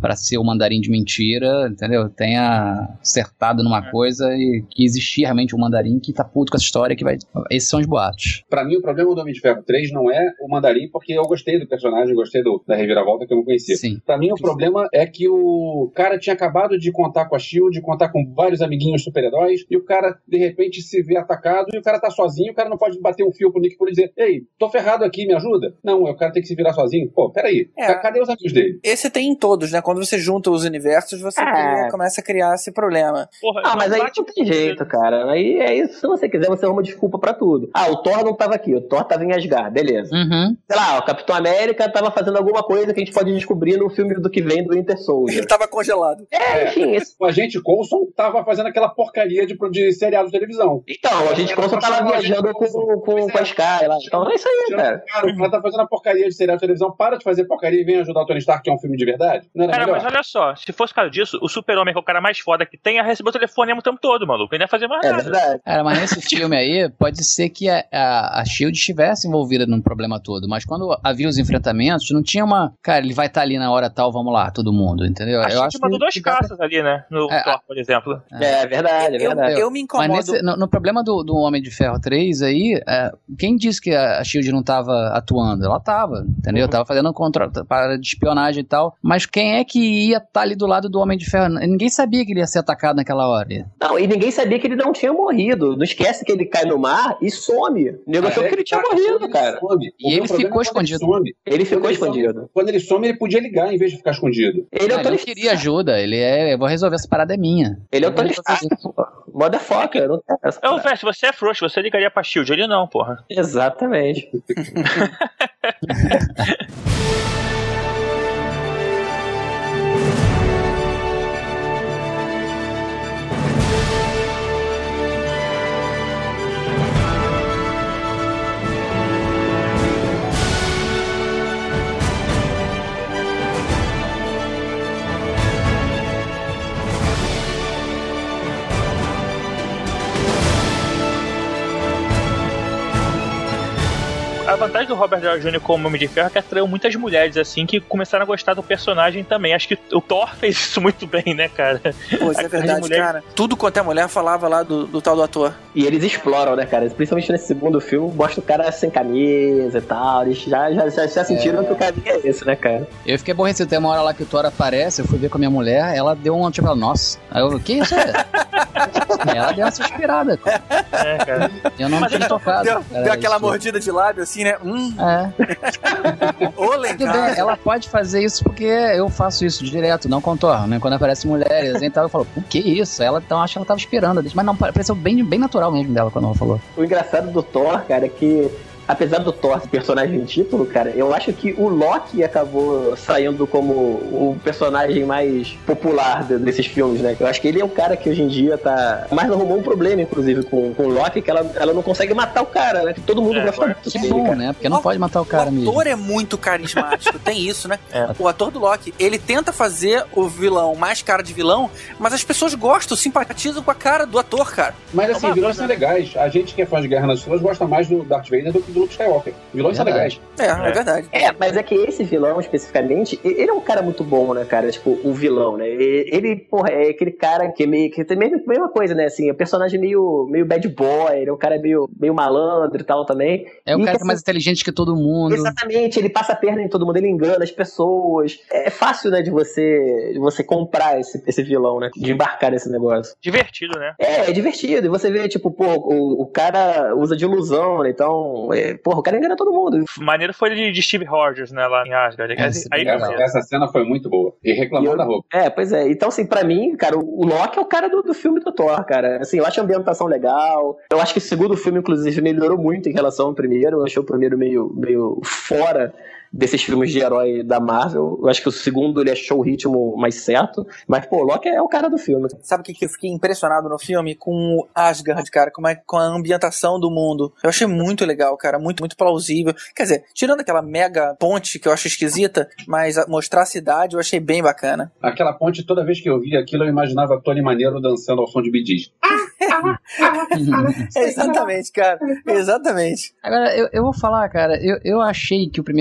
pra ser o mandarim de mentira, entendeu? Tenha acertado numa é. coisa e que existia realmente um mandarim que tá puto com essa história, que vai... Esses são os boatos. Pra mim, o problema do Homem de Ferro três não é o mandarim, porque eu gostei do personagem, gostei do, da reviravolta que eu não conhecia. Sim. Pra mim, o problema é que o cara tinha acabado de contar com a SHIELD, de contar com vários amiguinhos super-heróis, e o cara, de repente, se vê atacado, e o cara tá sozinho, o cara não pode bater um fio pro Nick Fury e dizer, ei, tô ferrado aqui, me ajuda? Não, o cara tem que se virar sozinho. Pô, peraí, é. cadê os amigos dele? Esse tem em todos, né? Quando você junta os universos, você é. cria, começa a criar esse problema. Porra, ah, mas aí não tem jeito, cara. Aí é isso, se você quiser, você arruma desculpa pra tudo. Ah, o Thor não tava aqui, o Thor tava em Asgard, beleza. Uhum. Sei lá, o Capitão América tava fazendo alguma coisa que a gente pode descobrir no filme do que vem do Winter Soldier. Ele tava congelado. É, enfim. Esse... O agente Coulson tava fazendo aquela porcaria de, de seriado de televisão. Então, o agente Coulson tava viajando com, com, com, com a Sky lá. Então é isso aí, cara. Cara, o cara tá fazendo a porcaria de seriado de televisão, para de fazer porcaria e vem ajudar o Tony Stark, que é um filme de verdade. Não era cara, melhor? Mas olha só, se fosse caso disso, o Super-Homem, que é o cara mais foda que tem, ia receber o telefonema o tempo todo, maluco. Ele não ia fazer mais é nada. É verdade. Cara, mas nesse filme aí, pode ser que a, a, a SHIELD estivesse envolvida num problema todo, mas quando havia os enfrentamentos, não tinha uma... Cara, ele vai estar tá ali na hora tal, vamos lá, todo mundo, entendeu? A SHIELD mandou duas que caças ali, né? No é, Thor, por exemplo. É, é verdade, é verdade. Eu, eu me incomodo... Mas nesse, no, no problema do, do Homem de Ferro três aí, é, quem disse que a SHIELD não tava atuando? Ela tava, entendeu? Uhum. Tava fazendo um contra, para de espionagem e tal, mas quem é que ia estar tá ali do lado do Homem de Ferro? Ninguém sabia que ele ia ser atacado naquela hora. Não, e ninguém sabia que ele não tinha morrido. Não esquece que ele cai no mar e some. O nego achou que ele tinha morrido, cara. E ele ficou escondido. Ele ficou escondido. Quando ele some, ele podia ligar em vez de ficar escondido. Ele, ah, ele não queria ajuda. Ele é, eu vou resolver essa parada, é minha. Ele é o Tony Stark. Motherfucker. Não tem essa Ô, Vest, você é frouxo, você ligaria pra SHIELD. Ele não, porra. Exatamente. A vantagem do Robert Downey Júnior como Homem de Ferro é que atraiu muitas mulheres, assim, que começaram a gostar do personagem também. Acho que o Thor fez isso muito bem, né, cara? Pô, isso é verdade, mulher... cara. Tudo quanto é mulher falava lá do, do tal do ator. E eles exploram, né, cara? Principalmente nesse segundo filme, mostra o cara sem camisa e tal. Eles já, já, já, já sentiram é... que o caminho é esse, né, cara? Eu fiquei aborrecido. Tem uma hora lá que o Thor aparece, eu fui ver com a minha mulher, ela deu uma, tipo, nossa. Aí eu, que isso é? Ela deu uma suspirada. É, cara. Eu não tinha tocado. Deu, deu aquela isso. mordida de lábio, assim, né? Hum. É. Ô, legal. Ela pode fazer isso porque eu faço isso direto, não com Thor, né? Quando aparecem mulheres, então eu falo, o que isso? Ela, então, acho que ela tava esperando. Mas não, pareceu bem, bem natural mesmo dela quando ela falou. O engraçado do Thor, cara, é que apesar do Thor ser personagem título, cara, eu acho que o Loki acabou saindo como o personagem mais popular desses filmes, né? Eu acho que ele é o cara que hoje em dia tá... Mas arrumou um problema, inclusive, com, com o Loki, que ela, ela não consegue matar o cara, né? Que todo mundo é, gosta muito que dele, bom, cara. Né? Porque não o, pode matar o cara mesmo. O ator mesmo. É muito carismático, tem isso, né? É. O ator do Loki, ele tenta fazer o vilão mais cara de vilão, mas as pessoas gostam, simpatizam com a cara do ator, cara. Mas assim, é vilões são legais. A gente que é fã de Guerra nas Estrelas gosta mais do Darth Vader do que do Luke Skywalker. Vilões são legais. É, é verdade. É, mas é que esse vilão, especificamente, ele é um cara muito bom, né, cara? Tipo, o vilão, né? Ele, porra, é aquele cara que é meio... Que tem a mesma coisa, né? Assim, é um personagem meio, meio bad boy, ele é um cara meio, meio malandro e tal também. É o e cara que, que é mais inteligente que todo mundo. Exatamente, ele passa a perna em todo mundo, ele engana as pessoas. É fácil, né, de você, de você comprar esse, esse vilão, né? De embarcar nesse negócio. Divertido, né? É, é divertido. E você vê, tipo, pô, o, o cara usa de ilusão, né? Então, é, porra, o cara engana todo mundo. Maneiro foi de, de Steve Rogers, né, lá em Asgard. É, aí, essa, essa cena foi muito boa. E reclamando da roupa. É, pois é. Então, assim, pra mim, cara, o Loki é o cara do, do filme do Thor, cara. Assim, eu acho a ambientação legal. Eu acho que o segundo filme, inclusive, melhorou muito em relação ao primeiro. Eu achei o primeiro meio, meio fora desses filmes de herói da Marvel. Eu acho que o segundo ele achou o ritmo mais certo, mas pô, o Loki é o cara do filme. Sabe o que, que eu fiquei impressionado no filme? Com o Asgard, cara, como é, com a ambientação do mundo. Eu achei muito legal, cara, muito, muito plausível. Quer dizer, tirando aquela mega ponte que eu acho esquisita, mas mostrar a cidade eu achei bem bacana. Aquela ponte, toda vez que eu via aquilo, eu imaginava Tony Maneiro dançando ao som de Bee Gees. Exatamente, cara. Exatamente. Agora, eu, eu vou falar, cara, eu, eu achei que o primeiro Thor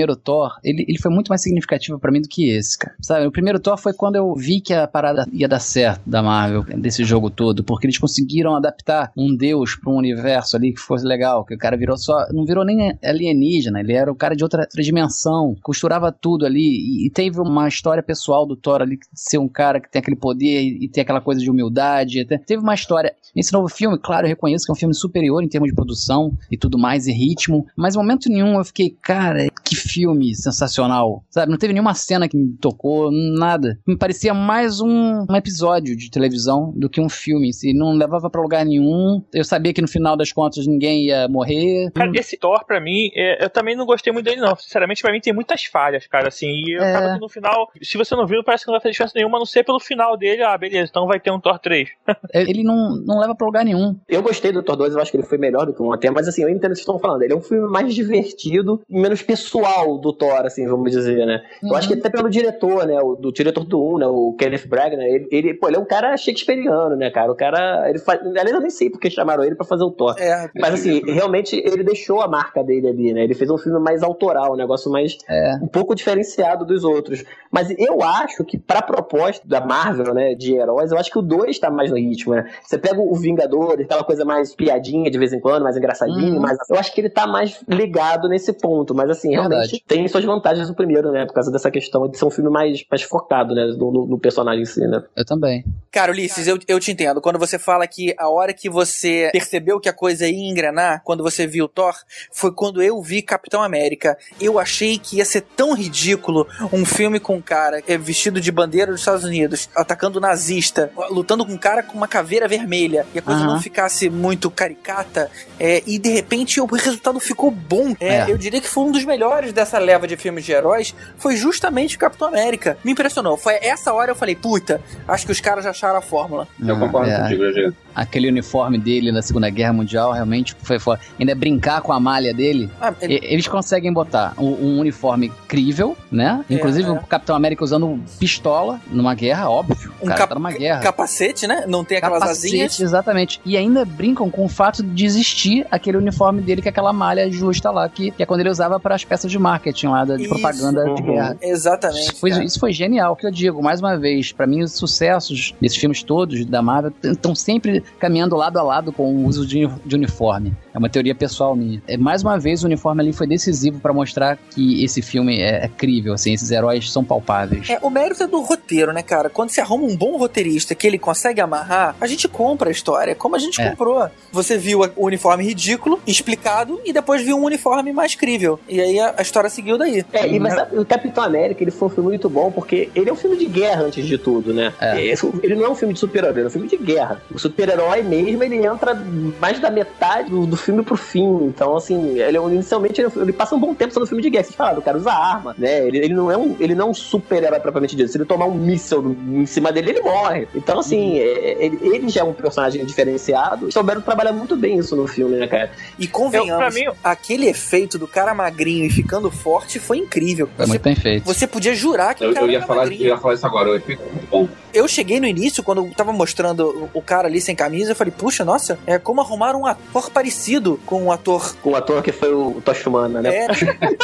Thor, ele, ele foi muito mais significativo pra mim do que esse, cara. Sabe, o primeiro Thor foi quando eu vi que a parada ia dar certo da Marvel, desse jogo todo, porque eles conseguiram adaptar um deus pra um universo ali que fosse legal, que o cara virou só, não virou nem alienígena, ele era o cara de outra, outra dimensão, costurava tudo ali, e, e teve uma história pessoal do Thor ali, de ser um cara que tem aquele poder e, e tem aquela coisa de humildade, até, teve uma história, nesse novo filme, claro, eu reconheço que é um filme superior em termos de produção e tudo mais, e ritmo, mas em momento nenhum eu fiquei, cara, que filme sensacional, sabe, não teve nenhuma cena que me tocou, nada, me parecia mais um, um episódio de televisão do que um filme, se não levava pra lugar nenhum, eu sabia que no final das contas ninguém ia morrer. Cara, esse Thor, pra mim, é, eu também não gostei muito dele, não. Sinceramente, pra mim tem muitas falhas, cara, assim, e eu É. acaba que no final, se você não viu, parece que não vai fazer diferença nenhuma, a não ser pelo final dele, ah, beleza, então vai ter um Thor três. Ele não, não leva pra lugar nenhum. Eu gostei do Thor dois, eu acho que ele foi melhor do que o um até, mas assim, eu entendo o que vocês estão falando. Ele é um filme mais divertido e menos pessoal do Thor, assim, vamos dizer, né? Uhum. Eu acho que até pelo diretor, né? O, do diretor do um, né? O Kenneth Branagh, né? Ele, ele, pô, ele é um cara shakespeariano, né, cara? O cara, ele faz... Aliás, eu nem sei porque chamaram ele pra fazer o Thor. É, Mas assim, realmente ele deixou a marca dele ali, né? Ele fez um filme mais autoral, um negócio mais... É. um pouco diferenciado dos outros. Mas eu acho que pra proposta da Marvel, né, de heróis, eu acho que o dois tá mais no ritmo, né? Você pega o Vingadores, aquela coisa mais piadinha de vez em quando, mais engraçadinho, Uhum. mas eu acho que ele tá mais ligado nesse ponto. Mas assim, realmente Verdade. tem suas vantagens o primeiro, né? Por causa dessa questão de ser um filme mais, mais focado, né? No, no- no personagem em si, né? Eu também. Cara, Ulisses, eu, eu te entendo. Quando você fala que a hora que você percebeu que a coisa ia engrenar, quando você viu Thor, foi quando eu vi Capitão América. Eu achei que ia ser tão ridículo um filme com um cara é, vestido de bandeira dos Estados Unidos, atacando nazista, lutando com um cara com uma caveira vermelha, e a coisa Aham. não ficasse muito caricata, é, e de repente o resultado ficou bom. É, É. Eu diria que foi um dos melhores dessa leva de filmes de heróis, foi justamente Capitão América. Me impressionou. Foi essa hora eu falei, puta, acho que os caras já acharam a fórmula. Eu concordo É. contigo, G G. Aquele uniforme dele na Segunda Guerra Mundial realmente foi foda. Ainda brincar com a malha dele. Ah, ele- E- Eles conseguem botar um, um uniforme crível, né? É, Inclusive é. o Capitão América usando pistola numa guerra, óbvio. O Um cara cap- tá numa guerra. capacete, né? Não tem aquelas Capacete, asinhas. exatamente. E ainda brincam com o fato de existir aquele uniforme dele, que é aquela malha justa lá, que, que é quando ele usava para as peças de marketing lá, da- de Isso. propaganda de Uhum. guerra. Exatamente. Isso foi, cara. isso foi genial, que eu digo, mais uma vez, pra mim os sucessos desses filmes todos da Marvel estão sempre caminhando lado a lado com o uso de, de uniforme. É uma teoria pessoal minha. É, mais uma vez o uniforme ali foi decisivo pra mostrar que esse filme é, é crível, assim, esses heróis são palpáveis. É, o mérito é do roteiro, né, cara? Quando você arruma um bom roteirista que ele consegue amarrar, a gente compra a história, como a gente É. comprou. Você viu a- o uniforme ridículo, explicado, e depois viu um uniforme mais crível. E aí a, a história seguiu daí. É, e, mas sabe, o Capitão América, ele foi um filme muito bom, porque ele é um filme de guerra antes de tudo, né? É. Esse- Ele não é um filme de super-herói, ele é um filme de guerra. O super-herói mesmo, ele entra mais da metade do, do filme pro fim. Então, assim, ele, é- inicialmente ele, ele passa um bom tempo só no filme de guerra. Vocês falaram, o cara usa arma, né? Ele, ele não é um, ele não é um super-herói propriamente dito. Se ele tomar um míssel em cima dele, ele morre. Então, assim, é- ele, ele já é um personagem diferenciado. Souberam trabalhar muito bem isso no filme, né, cara? E convenhamos, Eu, pra mim- aquele efeito do cara magrinho e ficando forte foi incrível. Foi Você, muito bem feito. você podia jurar que Eu, o cara eu ia era falar, eu magrinho. ia falar isso agora, o efeito é muito bom. Eu cheguei no início, quando eu tava mostrando o cara ali sem camisa, eu falei, puxa, nossa, é como arrumar um ator parecido com um ator. Com o ator que foi o Tosh Humana, né? É.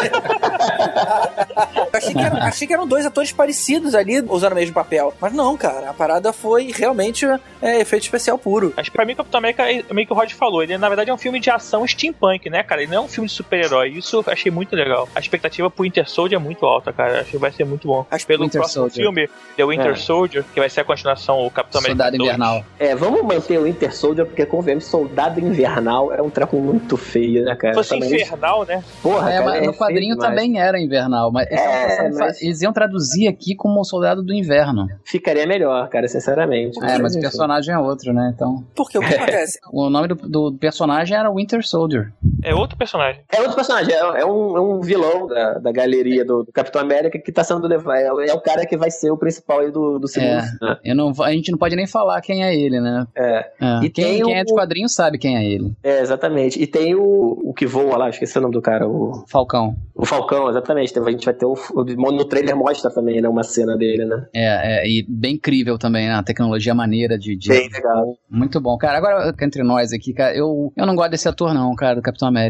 Eu achei que, era- achei que eram dois atores parecidos ali, usando o mesmo papel. Mas não, cara, a parada foi realmente é, efeito especial puro. Acho que pra mim, Capitão América é meio que o Rod falou. Ele, na verdade, é um filme de ação steampunk, né, cara? Ele não é um filme de super-herói. Isso eu achei muito legal. A expectativa pro Winter Soldier é muito alta, cara. Acho que vai ser muito bom. Acho que Pelo Winter próximo Soldier. filme, The Winter É. Soldier, que vai ser a continuação, o Capitão América Soldado dois. Invernal. É, vamos manter o Winter Soldier, porque convenhamos, Soldado Invernal é um treco muito feio, né, cara? Se fosse Também- infernal, né? Porra, É, cara, mas é no feio quadrinho demais. também era invernal, mas, eles É, estavam pensando em fa- mas- eles iam traduzir aqui como o Soldado do Inverno. Ficaria melhor, cara, sinceramente. É, mas o enfim. personagem é outro, né? Então, Porque o que acontece? o nome do, do personagem era Winter Soldier. É outro personagem. É outro personagem, é, é um, é um vilão da, da galeria do, do Capitão América que tá sendo levado. É, é o cara que vai ser o principal aí do, do segundo. É. né? Eu não, vou- a gente não pode nem falar quem é ele, né? É, É. E Quem, tem quem o- é de quadrinho sabe quem é ele. é, exatamente. E tem o, o que voa lá, esqueci o nome do cara, o, Falcão. o Falcão, exatamente. Então, a gente vai ter o, o. No trailer mostra também, né? Uma cena dele, né? É, é, e bem incrível também, né? A tecnologia maneira de... de- Bem legal. Muito bom. Cara, agora entre nós aqui, cara, eu, eu não gosto desse ator não, cara, do Capitão América.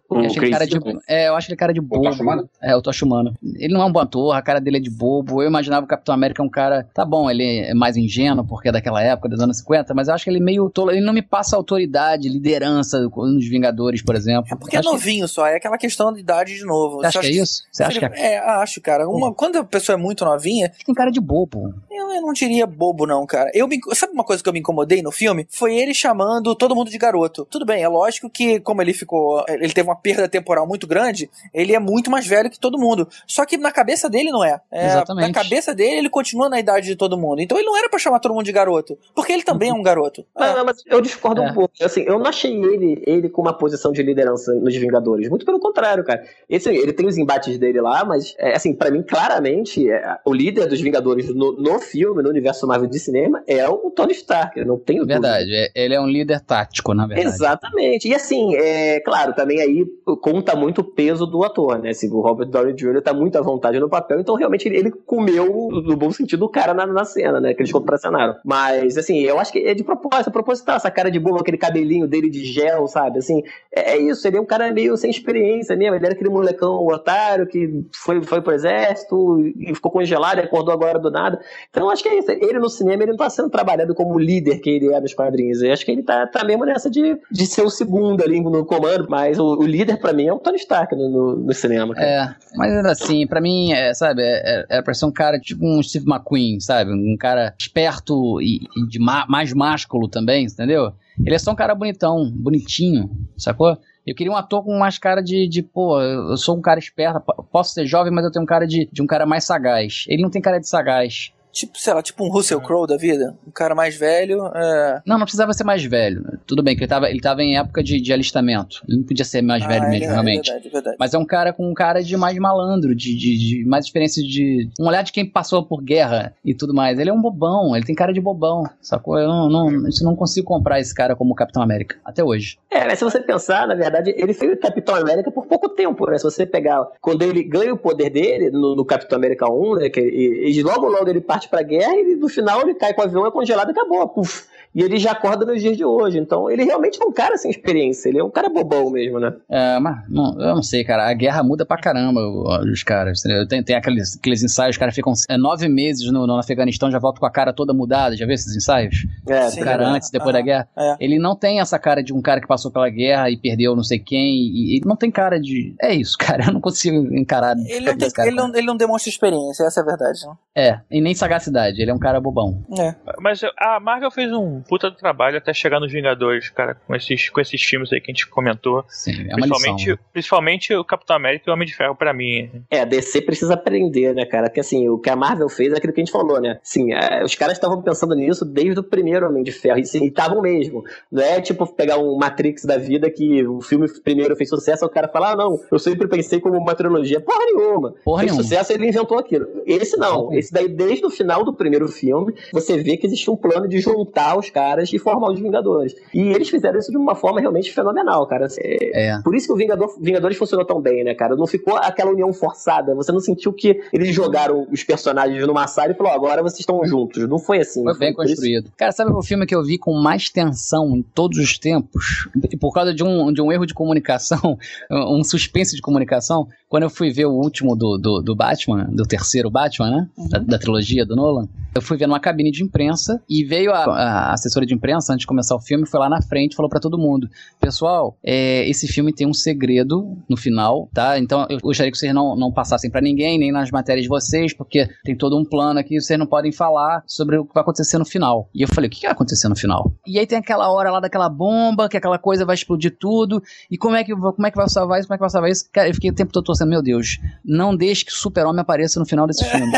Eu acho ele cara de, é, eu acho ele cara de bobo. O Tocha Humana? É, o Tocha Humana. Ele não é um bom ator, a cara dele é de bobo. Eu imaginava o Capitão América um cara... Tá bom, ele é mais ingênuo, porque é daquela época, dos anos cinquenta, mas eu acho que ele meio tolo. Ele não me passa autoridade, liderança nos Vingadores, por exemplo. É porque é novinho que... só, é aquela questão de idade de novo. Você, Você acha que é isso? Você acha ele... que é... É, acho, cara. Uma... Quando a pessoa é muito novinha... Tem cara de bobo. Eu, eu não diria bobo, não, cara. Eu me... Sabe uma coisa que eu me incomodei no filme? Foi ele chamando todo mundo de garoto. Tudo bem, é lógico que como ele ficou... Ele teve uma perda temporal muito grande, ele é muito mais velho que todo mundo. Só que na cabeça dele não é. é Exatamente. Na cabeça dele, ele continua na idade de todo mundo. Então ele não era pra chamar todo mundo de garoto. Porque ele também é um garoto. Não, é. não, mas eu discordo É. um pouco. Assim, eu não achei ele, ele com uma posição de liderança nos Vingadores. Muito pelo contrário, cara. Esse, ele tem os embates dele lá, mas, é, assim, pra mim, claramente, é, o líder dos Vingadores no, no filme, no universo Marvel de cinema, é o Tony Stark. Eu não tenho dúvida. Verdade, é, ele é um líder tático, na verdade. Exatamente. E assim, é claro, também aí conta muito o peso do ator, né? Assim, o Robert Downey Júnior tá muito à vontade no papel, então realmente ele, ele comeu, no bom sentido, o cara na, na cena, né? Que eles contracenaram. Mas, assim, eu acho que é de propósito, é proposital, essa cara de bobo, aquele cabelinho dele de gel, sabe? Assim, é, é isso, ele é um cara meio sem experiência mesmo, ele era aquele molecão otário que foi, foi pro exército e ficou congelado e acordou agora do nada. Então, eu acho que é isso, ele no cinema, ele não tá sendo trabalhado como líder que ele é nos quadrinhos, eu acho que ele tá, tá mesmo nessa de, de ser o segundo ali no comando, mas o, o líder pra mim é o Tony Stark no, no, no cinema, cara. É, mas ainda assim, pra mim, é, sabe, é, é pra ser um cara tipo um Steve McQueen, sabe? Um cara esperto e, e de ma- mais másculo também, entendeu? Ele é só um cara bonitão, bonitinho, sacou? Eu queria um ator com mais cara de, de, pô, eu sou um cara esperto, posso ser jovem, mas eu tenho um cara de, de um cara mais sagaz. Ele não tem cara de sagaz. Tipo, sei lá, tipo um Russell Crowe da vida. Um cara mais velho. É... Não, não precisava ser mais velho. Tudo bem que ele tava, ele tava em época de, de alistamento. Ele não podia ser mais ah, velho é, mesmo, é, realmente. É verdade, é verdade. Mas é um cara com um cara de mais malandro, de, de, de mais experiência de... Um olhar de quem passou por guerra e tudo mais. Ele é um bobão, ele tem cara de bobão, sacou? Eu não, não, eu não consigo comprar esse cara como Capitão América, até hoje. É, mas se você pensar, na verdade, ele foi o Capitão América por pouco tempo, né? Se você pegar, quando ele ganha o poder dele, no, no Capitão América um, né? Que, e, e logo logo ele parte pra guerra e no final ele cai com o avião, é congelado e acabou, puf. E ele já acorda nos dias de hoje. Então, ele realmente é um cara sem experiência. Ele é um cara bobão mesmo, né? É, mas não, eu não sei, cara. A guerra muda pra caramba os caras. Tem, tem aqueles, aqueles ensaios, os caras ficam é, nove meses no, no Afeganistão, já voltam com a cara toda mudada. Já viu esses ensaios? É, o cara é, antes e depois é, da guerra. É. Ele não tem essa cara de um cara que passou pela guerra e perdeu não sei quem. E, ele não tem cara de... É isso, cara. Eu não consigo encarar... Ele não, tem, cara, ele, não, ele não demonstra experiência, essa é a verdade. Não? É, e nem sagacidade. Ele é um cara bobão. É. Mas a Marvel fez um puta do trabalho até chegar nos Vingadores, cara, com esses, com esses filmes aí que a gente comentou. Sim, é uma principalmente, lição, né? principalmente o Capitão América e o Homem de Ferro, pra mim. É, a D C precisa aprender, né, cara? Porque, assim, o que a Marvel fez é aquilo que a gente falou, né? Sim, é, os caras estavam pensando nisso desde o primeiro Homem de Ferro, e estavam mesmo. Não é tipo pegar um Matrix da vida que o filme primeiro fez sucesso, o cara fala, ah, não, eu sempre pensei como uma trilogia. Porra nenhuma. Porra fez nenhuma. sucesso, ele inventou aquilo. Esse não. Esse daí, desde o final do primeiro filme, você vê que existia um plano de juntar os caras e formar os Vingadores. E eles fizeram isso de uma forma realmente fenomenal, cara. É, É. Por isso que o Vingador, Vingadores funcionou tão bem, né, cara? Não ficou aquela união forçada. Você não sentiu que eles jogaram os personagens numa sala e falou, agora vocês estão juntos. Não foi assim. Foi bem por isso- construído. Cara, sabe o filme que eu vi com mais tensão em todos os tempos? E por causa de um, de um erro de comunicação, um suspense de comunicação, quando eu fui ver o último do, do, do Batman, do terceiro Batman, né? Da, da trilogia do Nolan, eu fui ver numa cabine de imprensa e veio a, a assessora de imprensa, antes de começar o filme, foi lá na frente e falou pra todo mundo, pessoal, é, esse filme tem um segredo no final, tá? Então eu gostaria que vocês não, não passassem pra ninguém, nem nas matérias de vocês, porque tem todo um plano aqui, vocês não podem falar sobre o que vai acontecer no final. E eu falei, o que vai acontecer no final? E aí tem aquela hora lá daquela bomba, que aquela coisa vai explodir tudo, e como é que, como é que vai salvar isso, como é que vai salvar isso? Cara, eu fiquei o tempo todo torcendo, meu Deus, não deixe que o Super-Homem apareça no final desse filme.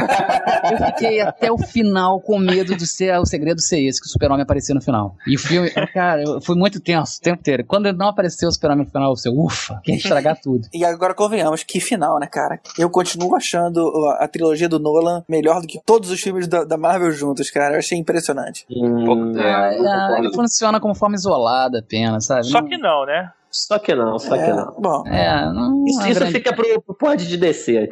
Eu fiquei até o final com medo de ser o segredo ser esse, que o Super-Homem aparecer no final. E o filme, cara, eu fui muito tenso o tempo inteiro. Quando não apareceu o Super-Homem no final, eu falei, ufa, quer estragar tudo. E agora convenhamos, que final, né, cara? Eu continuo achando a, a trilogia do Nolan melhor do que todos os filmes da, da Marvel juntos, cara. Eu achei impressionante. Hum, Ah, é, eu ah, concordo. ele funciona como forma isolada apenas, sabe? Só Não- que não, né? Só que não, só que É, não. bom, É, não Isso, é isso grande- fica pro, pro pod de D C, cara.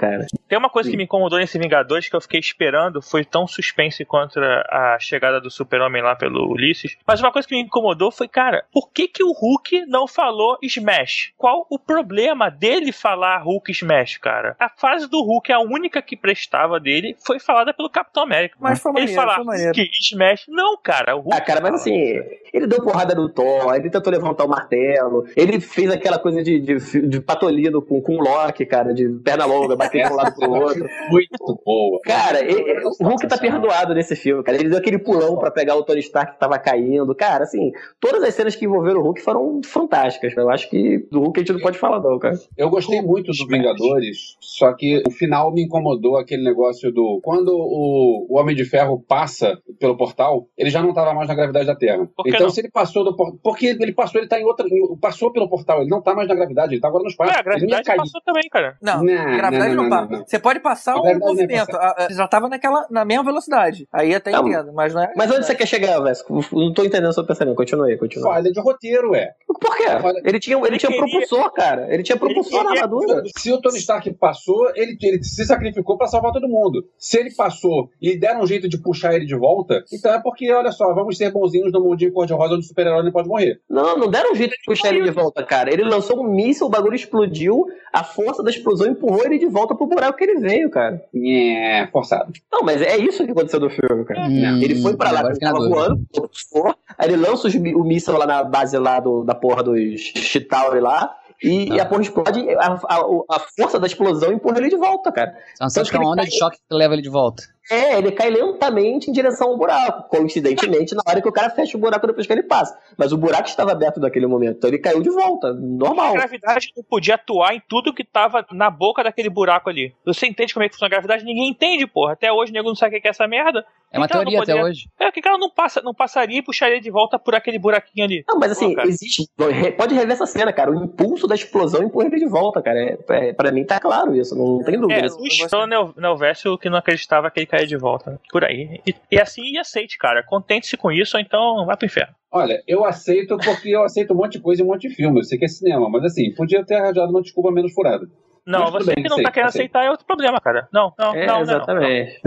Tem uma coisa Sim. que me incomodou nesse Vingadores que eu fiquei esperando, foi tão suspense contra a chegada do Super-Homem lá pelo Ulisses, mas uma coisa que me incomodou foi, cara, por que que o Hulk não falou Smash? Qual o problema dele falar Hulk Smash, cara? A frase do Hulk, a única que prestava dele, foi falada pelo Capitão América. Mas foi ele maneiro, falar foi maneiro. Hulk Smash, não, cara, o Hulk Ah, cara, mas assim, ele deu porrada no Thor, ele tentou levantar o martelo, ele fez aquela coisa de, de, de patolino com, com o Loki, cara, de perna longa, batendo de um lado pro outro. Muito boa. Cara, ele, o Hulk tá perdoado nesse filme, cara. Ele deu aquele pulão pra pegar o Tony Stark que tava caindo. Cara, assim, todas as cenas que envolveram o Hulk foram fantásticas. Eu acho que do Hulk a gente não pode falar, não, cara. Eu gostei muito dos Vingadores, só que o final me incomodou aquele negócio do... Quando o, o Homem de Ferro passa pelo portal, ele já não tava mais na gravidade da Terra. Então, não? se ele passou do portal... Porque ele passou, ele tá em outra... Passou pelo portal, ele não tá mais na gravidade, ele tá agora no espaço. Ué, a Ele não ia gravidade cair. passou também, cara. Não, Não, gravidade não, não, não, passa. não, não. Você pode passar A um gravidade não ia movimento. passar. A- a- Já tava naquela, na mesma velocidade. Aí até Não, entendo, mas não é. Mas onde você quer chegar, Vesco? Não tô entendendo o seu pensamento. Continua aí, continua. Falha de roteiro, é. Por quê? Olha, Ele tinha, ele ele tinha queria- propulsor, cara. Ele tinha propulsor na queria- armadura. Se o Tony Stark passou, ele, ele se sacrificou pra salvar todo mundo. Se ele passou e deram um jeito de puxar ele de volta, então é porque, olha só, vamos ser bonzinhos no mundinho cor-de-rosa onde o super-herói não pode morrer. Não, não deram um jeito de puxar ele de volta, cara. Ele lançou um míssil, o bagulho explodiu, a força da explosão empurrou ele de volta pro buraco que ele veio, cara. É, forçado. Não, mas é isso que aconteceu no filme, cara. Hum, Ele foi pra lá, agora ele fiquei na tava dúvida. voando, propulsor, aí ele lança os mi- o míssil lá na base lá do, da porra dos Chitauri lá, e, e a porra explode, a, a, a força da explosão empurra ele de volta, cara. Então, você acha que é uma onda de choque que leva ele de volta? É, ele cai lentamente em direção ao buraco, coincidentemente, na hora que o cara fecha o buraco depois que ele passa. Mas o buraco estava aberto naquele momento, então ele caiu de volta, A normal. gravidade não podia atuar em tudo que tava na boca daquele buraco ali. Você entende como é que funciona a gravidade? Ninguém entende, porra. Até hoje o nego não sabe o que é essa merda. É uma Então, teoria não até poderia- hoje. É, que ela não, passa, não passaria e puxaria de volta por aquele buraquinho ali. Não, mas assim, Pô, cara. existe. Pode rever essa cena, cara. O impulso da explosão empurra ele de volta, cara. É, é, pra mim tá claro isso, não tem dúvida. É, o Stone Nelvésio que não acreditava que ele caía de volta. Por aí. E, e assim, e aceite, cara. Contente-se com isso, ou então vai pro inferno. Olha, eu aceito porque eu aceito um monte de coisa e um monte de filme. Eu sei que é cinema, mas assim, podia ter arranjado uma desculpa menos furada. Não, Mas tudo você bem, que não tá aceito, querendo aceito. aceitar é outro problema, cara. Não, não, É, não, não. exatamente.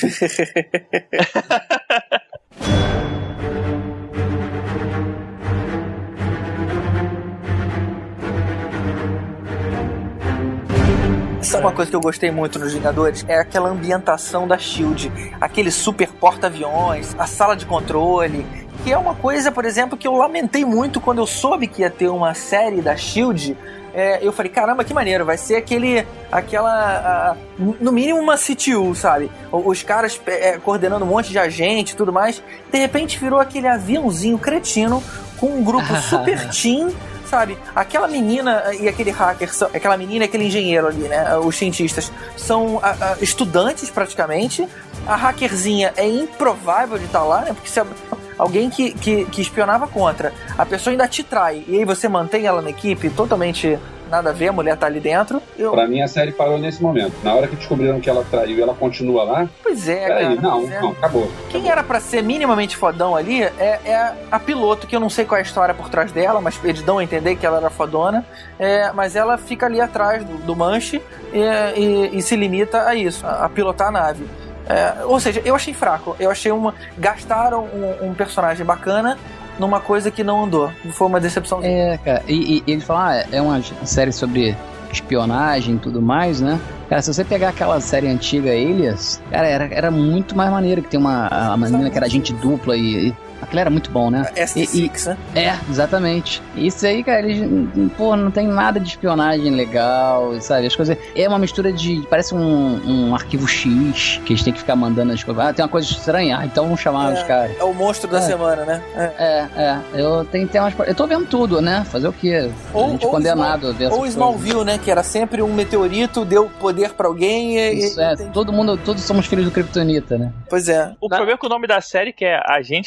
Sabe uma coisa que eu gostei muito nos Vingadores? É aquela ambientação da SHIELD. Aquele super porta-aviões, a sala de controle. Que é uma coisa, por exemplo, que eu lamentei muito quando eu soube que ia ter uma série da SHIELD. É, eu falei, caramba, que maneiro, vai ser aquele, aquela, a, no mínimo uma C T U, sabe? Os caras é, coordenando um monte de agente e tudo mais. De repente virou aquele aviãozinho cretino com um grupo super team, sabe? Aquela menina e aquele hacker, são, aquela menina e aquele engenheiro ali, né? Os cientistas são a, a, estudantes praticamente. A hackerzinha é improvável de estar lá, né? Porque se a, alguém que, que, que espionava contra, a pessoa ainda te trai, e aí você mantém ela na equipe totalmente nada a ver, a mulher tá ali dentro. Eu... Pra mim, a série parou nesse momento. Na hora que descobriram que ela traiu e ela continua lá, Pois é, peraí, cara. não, pois é. não, acabou. Quem era pra ser minimamente fodão ali é, é a piloto, que eu não sei qual é a história por trás dela, mas eles dão a entender que ela era fodona, é, mas ela fica ali atrás do, do manche e, e, e se limita a isso, a, a pilotar a nave. É, ou seja, eu achei fraco, eu achei uma... gastaram um, um personagem bacana numa coisa que não andou, foi uma decepção. É, cara, e, e, e ele fala, ah, é uma série sobre espionagem e tudo mais, né? Cara, se você pegar aquela série antiga Alias, cara, era, era muito mais maneiro, que tem uma a menina que era agente dupla e... e aquilo era muito bom, né? S E- seis, né? É, exatamente. Isso aí, cara, eles, pô, não tem nada de espionagem legal, sabe? As coisas. É uma mistura de. Parece um, um arquivo X que eles têm que ficar mandando as coisas. Ah, tem uma coisa estranha, ah, então vamos chamar os caras. É o monstro da É. semana, né? É. É, é. Eu tenho, tenho umas. Eu tô vendo tudo, né? Fazer o quê? Ou- a gente ou condenado a ver essas Ou coisas. Smallville, né? Que era sempre um meteorito, deu poder pra alguém e... Isso e- é, todo mundo, todos somos filhos do Kryptonita, né? Pois é. O problema é que o nome da série, que é Agente da SHIELD,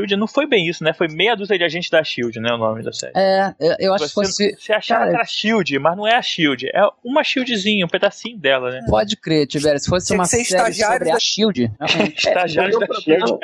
Shield, não foi bem isso, né? Foi meia dúzia de agentes da Shield, né? O nome da série. É, eu, eu acho você, que fosse... Você achava cara, que era Shield, mas não é a Shield. É uma Shieldzinha, um pedacinho dela, né? Pode crer, Tibério. Se fosse Tinha uma que ser série sobre da... a Shield... Estagiários da Shield.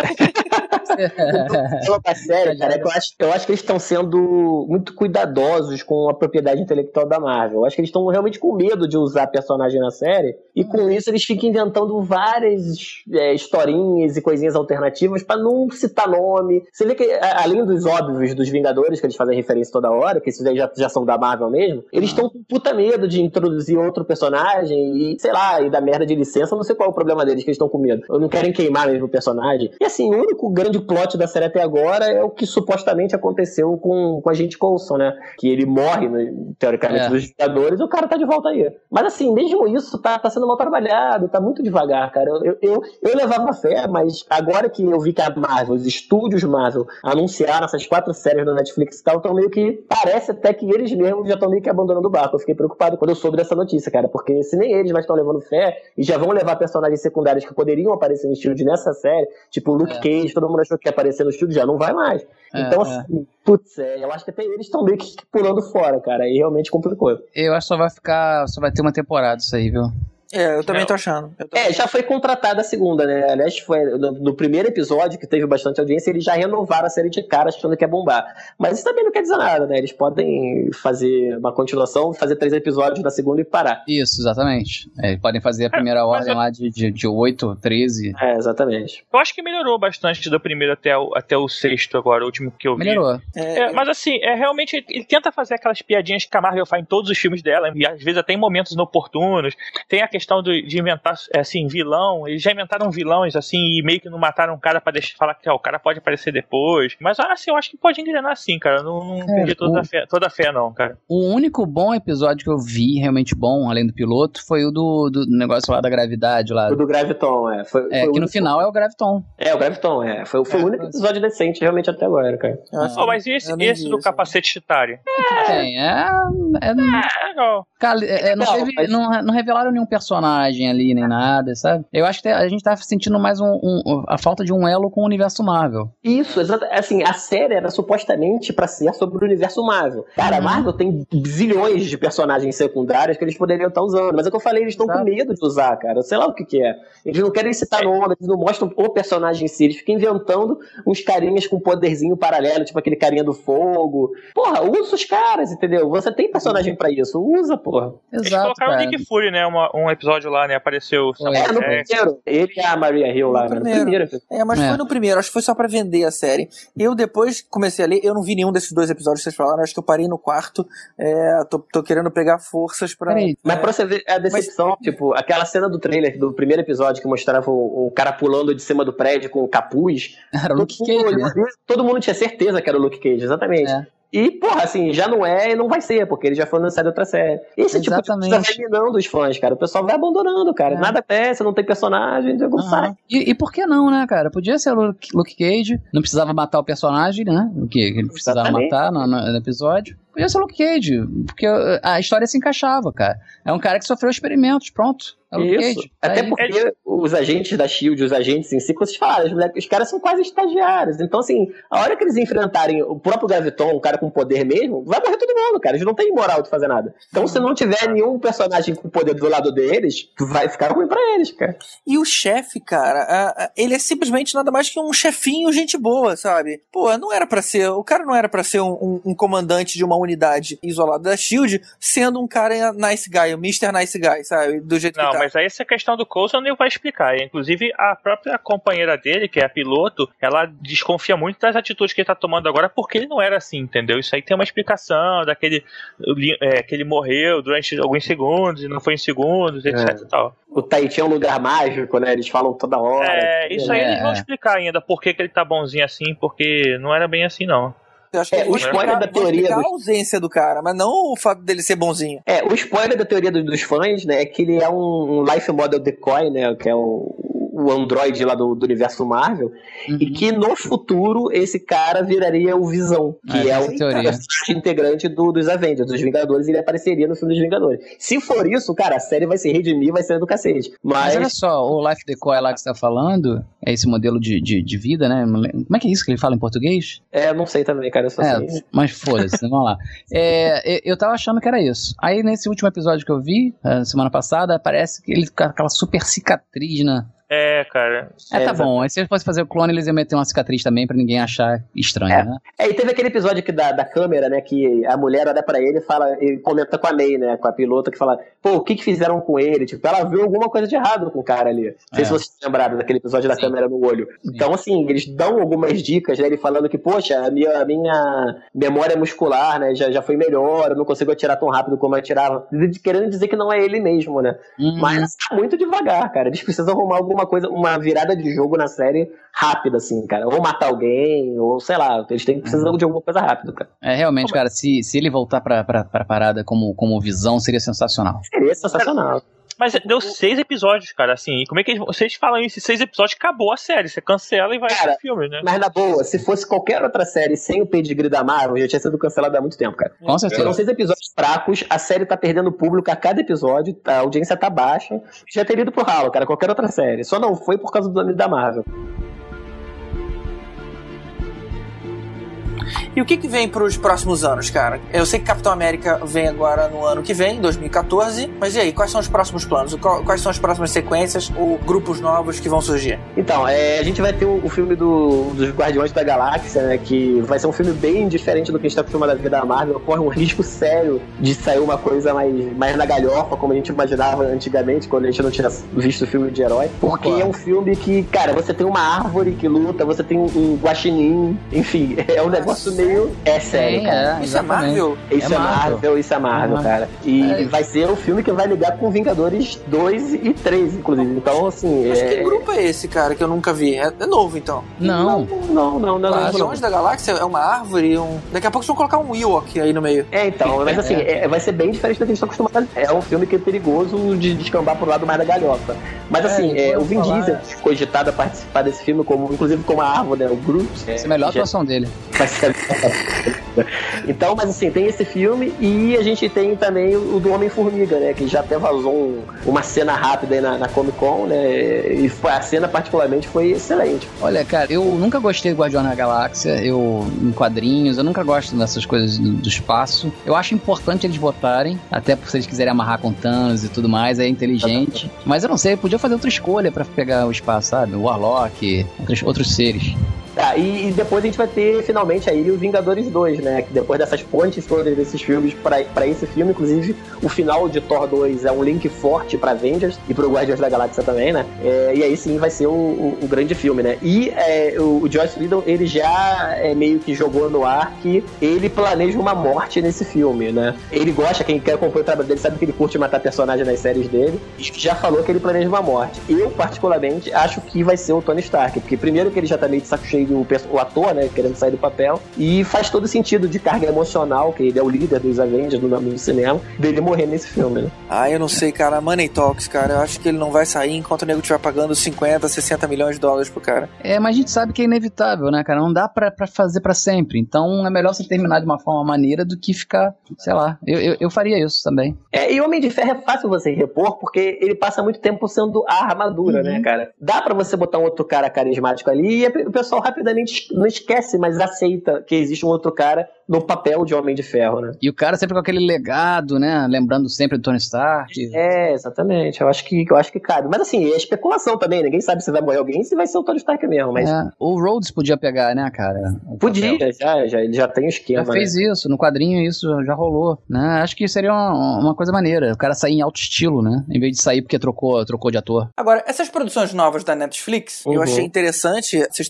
Da série, cara, é que eu acho, eu acho que eles estão sendo muito cuidadosos com a propriedade intelectual da Marvel. Eu acho que eles estão realmente com medo de usar personagem na série, e com isso eles ficam inventando várias é, historinhas e coisinhas alternativas pra não citar nome. Você vê que, além dos óbvios dos Vingadores, que eles fazem referência toda hora, que esses aí já, já são da Marvel mesmo, eles estão com puta medo de introduzir outro personagem e, sei lá, e dar merda de licença. Não sei qual é o problema deles, que eles estão com medo. Ou não querem queimar mesmo o personagem. E assim, o único grande plot da série até agora é o que supostamente aconteceu com, com a gente Coulson, né? Que ele morre, né, teoricamente, é. dos Vingadores, e o cara tá de volta aí. Mas assim, mesmo isso tá, tá sendo mal trabalhado, tá muito devagar, cara. Eu, eu, eu levava fé, mas agora que eu vi que a Marvel, os estúdios Marvel, anunciaram essas quatro séries na Netflix e tal, então meio que parece até que eles mesmos já estão meio que abandonando o barco. Eu fiquei preocupado quando eu soube dessa notícia, cara, porque se nem eles mais estão levando fé e já vão levar personagens secundários que poderiam aparecer no Shield nessa série, tipo o Luke é. Cage, todo mundo achou que ia aparecer no Shield, já não vai mais. É, então, assim, é. putz, é, eu acho que até eles estão meio que pulando fora, cara, e realmente complicou. Eu acho que só vai ficar, só vai ter uma temporada isso aí, viu? É, eu também tô achando. Eu tô... É, já foi contratada a segunda, né? Aliás, foi no, no primeiro episódio, que teve bastante audiência, eles já renovaram a série de cara achando que ia bombar. Mas isso também não quer dizer nada, né? Eles podem fazer uma continuação, fazer três episódios da segunda e parar. Isso, exatamente. É, eles podem fazer a primeira é, ordem eu... lá de, de, de oito, treze. É, exatamente. Eu acho que melhorou bastante do primeiro até o, até o sexto agora, o último que eu vi. Melhorou. É, é, mas assim, é realmente, ele tenta fazer aquelas piadinhas que a Marvel faz em todos os filmes dela, e às vezes até em momentos inoportunos. Tem a questão do, de inventar assim, vilão, eles já inventaram vilões assim e meio que não mataram o cara pra deixar falar que ó, o cara pode aparecer depois, mas assim, eu acho que pode engrenar assim, cara, não, não é, perdi toda, o, a fé, toda a fé não, cara. O único bom episódio que eu vi, realmente bom, além do piloto, foi o do, do negócio lá da gravidade lá. O do Graviton, é. Foi, é, foi que no final é o Graviton. É, o Graviton, é. Foi, foi é, o único episódio decente realmente até agora, cara. É. Oh, mas e esse, esse do isso, capacete Chitauri? É, tem, é... É, é legal. Cara, é, não, teve, mas... não, não revelaram nenhum personagem ali, nem nada, sabe? Eu acho que a gente tá sentindo mais um, um, a falta de um elo com o universo Marvel. Isso, exato. Assim, a série era supostamente pra ser sobre o universo Marvel. Cara, uhum. a Marvel tem zilhões de personagens secundários que eles poderiam estar usando. Mas é o que eu falei, eles estão com medo de usar, cara. Sei lá o que que é. Eles não querem citar nome, eles não mostram o personagem em si. Eles ficam inventando uns carinhas com poderzinho paralelo, tipo aquele carinha do fogo. Porra, usa os caras, entendeu? Você tem personagem pra isso. Usa, porra. Exato, eles colocaram cara. o Nick Fury, né? Uma, um episódio lá, né? Apareceu... É, no primeiro. Ele e a Maria Hill lá, no primeiro. primeiro. É, mas é. foi no primeiro. Acho que foi só pra vender a série. Eu depois comecei a ler. Eu não vi nenhum desses dois episódios que vocês falaram. Acho que eu parei no quarto. É, tô, tô querendo pegar forças pra... Peraí, mas pra você ver a decepção, mas... tipo, aquela cena do trailer do primeiro episódio que mostrava o, o cara pulando de cima do prédio com o capuz. Era o Luke Cage, né? Todo mundo tinha certeza que era o Luke Cage, exatamente. É. E, porra, assim, já não é e não vai ser, porque ele já foi lançado em outra série. Esse Exatamente. tipo de coisa vai minando os fãs, cara. O pessoal vai abandonando, cara. É. Nada acontece, não tem personagem, não uhum. sai. E, e por que não, né, cara? Podia ser o Luke, Luke Cage, não precisava matar o personagem, né? O que ele precisava Exatamente. matar no, no, no episódio. Podia ser o Luke Cage, porque a história se encaixava, cara. É um cara que sofreu experimentos, pronto. É o Luke Isso. Cage. Até aí. porque é. os agentes da SHIELD, os agentes em si, como vocês falaram, os, os caras são quase estagiários. Então, assim, a hora que eles enfrentarem o próprio Graviton, um cara com poder mesmo, vai morrer todo mundo, cara. Eles não têm moral de fazer nada. Então, se não tiver nenhum personagem com poder do lado deles, vai ficar ruim pra eles, cara. E o chefe, cara, ele é simplesmente nada mais que um chefinho gente boa, sabe? Pô, não era pra ser... O cara não era pra ser um, um, um comandante de uma unidade isolada da SHIELD, sendo um cara nice guy, o mister Nice Guy, sabe? Do jeito não, que tá. Mas aí essa questão do Coulson nem vai explicar. Inclusive, a própria companheira dele, que é a piloto, ela desconfia muito das atitudes que ele tá tomando agora, porque ele não era assim, entendeu? Isso aí tem uma explicação daquele é, que ele morreu durante alguns segundos e não foi em segundos, etc é. e tal. O Tahiti é um lugar mágico, né? Eles falam toda hora. É, isso aí é. eles vão explicar ainda por que, que ele tá bonzinho assim, porque não era bem assim, não. Eu acho que é, o spoiler da teoria do... a ausência do cara, mas não o fato dele ser bonzinho. É, o spoiler da teoria dos, dos fãs, né, é que ele é um, um life model decoy, né, que é o, o androide lá do, do universo Marvel, uhum. e que no futuro esse cara viraria o Visão, que é, é o cara, integrante do, dos Avengers, dos Vingadores, e ele apareceria no filme dos Vingadores. Se for isso, cara, a série vai se redimir, vai ser do cacete. Mas, Mas olha só, o Life Decoy lá que você tá falando, é esse modelo de, de, de vida, né? Como é que é isso que ele fala em português? É, não sei também, cara, eu só é, sei. Mas foda-se, vamos lá. É, eu tava achando que era isso. Aí nesse último episódio que eu vi, semana passada, parece que ele com aquela super cicatriz na... É, cara. É, tá é, bom. Aí se eles fossem fazer o clone, eles iam meter uma cicatriz também pra ninguém achar estranho, é. né? É, e teve aquele episódio que da, da câmera, né, que a mulher olha pra ele e fala, e comenta com a May, né, com a pilota, que fala, pô, o que que fizeram com ele? Tipo, ela viu alguma coisa de errado com o cara ali. Não sei é. se vocês lembraram daquele episódio da Sim. câmera no olho. Sim. Então, assim, eles dão algumas dicas, né, ele falando que, poxa, a minha, a minha memória muscular, né, já, já foi melhor, eu não consigo atirar tão rápido como eu atirava. Querendo dizer que não é ele mesmo, né? Uhum. Mas tá muito devagar, cara. Eles precisam arrumar alguma coisa, uma virada de jogo na série rápida, assim, cara. Ou matar alguém, ou sei lá, eles têm precisam de alguma coisa rápida, cara. É, realmente, cara, se, se ele voltar pra, pra, pra parada como, como Visão, seria sensacional. Seria sensacional. Mas deu seis episódios, cara, assim, como é que vocês falam isso? Seis episódios, acabou a série, você cancela e vai cara, pro filme, né? Mas na boa, se fosse qualquer outra série sem o pedigree da Marvel, já tinha sido cancelada há muito tempo, cara. Com certeza. Foram seis episódios fracos, a série tá perdendo público a cada episódio, a audiência tá baixa, já teria ido pro ralo, cara, qualquer outra série. Só não foi por causa do nome da Marvel. E o que que vem pros próximos anos, cara? Eu sei que Capitão América vem agora no ano que vem, dois mil e catorze, mas e aí, quais são os próximos planos? Quais são as próximas sequências ou grupos novos que vão surgir? Então, é, a gente vai ter o, o filme do, dos Guardiões da Galáxia, né, que vai ser um filme bem diferente do que a gente tá acostumado a ver da Marvel, corre um risco sério de sair uma coisa mais, mais na galhofa, como a gente imaginava antigamente, quando a gente não tinha visto o filme de herói, porque Opa. é um filme que, cara, você tem uma árvore que luta, você tem um, um guaxinim, enfim, é um negócio meio... É sério, cara. É, isso é Marvel? Isso é, é Marvel. Marvel, isso é Marvel, é cara. E é. vai ser o filme que vai ligar com Vingadores dois e três, inclusive. Então, assim... Mas é... que grupo é esse, cara, que eu nunca vi? É, é novo, então? Não. Não, não, não. Os Guardiões da Galáxia é uma árvore, um... Daqui a pouco vocês vão colocar um Ewok aí no meio. É, então, mas assim, é. É, vai ser bem diferente do que a gente tá acostumado. É um filme que é perigoso de descambar pro lado mais da galhofa. Mas assim, é, o Vin Diesel cogitado a participar desse filme, como, inclusive como a árvore, né, o Groot. Essa é a melhor atuação dele. Vai ser... Então, mas assim, tem esse filme e a gente tem também o do Homem-Formiga, né? Que já até vazou um, uma cena rápida aí na, na Comic Con, né? E foi, a cena particularmente foi excelente. Olha, cara, eu nunca gostei do Guardião da Galáxia, eu em quadrinhos, eu nunca gosto dessas coisas do, do espaço. Eu acho importante eles botarem, até por se eles quiserem amarrar com Thanos e tudo mais, é inteligente. Mas eu não sei, podia fazer outra escolha pra pegar o espaço, sabe? O Warlock, outros, outros seres. Tá, e, e depois a gente vai ter finalmente aí o Vingadores dois, né? Que depois dessas pontes todas desses filmes pra, pra esse filme, inclusive o final de Thor dois é um link forte pra Avengers e pro Guardiões da Galáxia também, né? É, e aí sim vai ser o, o, o grande filme, né? E é, o, o Joss Whedon, ele já é, meio que jogou no ar que ele planeja uma morte nesse filme, né? Ele gosta, quem quer acompanhar o trabalho dele sabe que ele curte matar personagens nas séries dele, e já falou que ele planeja uma morte. Eu, particularmente, acho que vai ser o Tony Stark, porque primeiro que ele já tá meio de saco cheio do o ator, né, querendo sair do papel, e faz todo sentido de carga emocional, que ele é o líder dos Avengers no, no cinema, dele morrer nesse filme, né? Ah, eu não sei, cara, Money Talks, cara, eu acho que ele não vai sair enquanto o nego estiver pagando cinquenta, sessenta milhões de dólares pro cara. É, mas a gente sabe que é inevitável, né, cara, não dá pra, pra fazer pra sempre, então é melhor você terminar de uma forma maneira do que ficar, sei lá, eu, eu, eu faria isso também. É, e o Homem de Ferro é fácil você repor, porque ele passa muito tempo sendo a armadura, uhum. né, cara? Dá pra você botar um outro cara carismático ali e o pessoal rapidamente não esquece, mas aceita que existe um outro cara no papel de Homem de Ferro, né? E o cara sempre com aquele legado, né? Lembrando sempre do Tony Stark. É, exatamente. Eu acho que, eu acho que cabe. Mas assim, é especulação também. Ninguém sabe se vai morrer alguém, se vai ser o Tony Stark mesmo. Mas... É, o Rhodes podia pegar, né, cara? Podia, já, já. Ele já tem o esquema. Já fez, né? Isso. No quadrinho isso já rolou, né? Acho que seria uma, uma coisa maneira. O cara sair em alto estilo, né? Em vez de sair porque trocou, trocou de ator. Agora, essas produções novas da Netflix, uhum. eu achei interessante vocês terem mencionado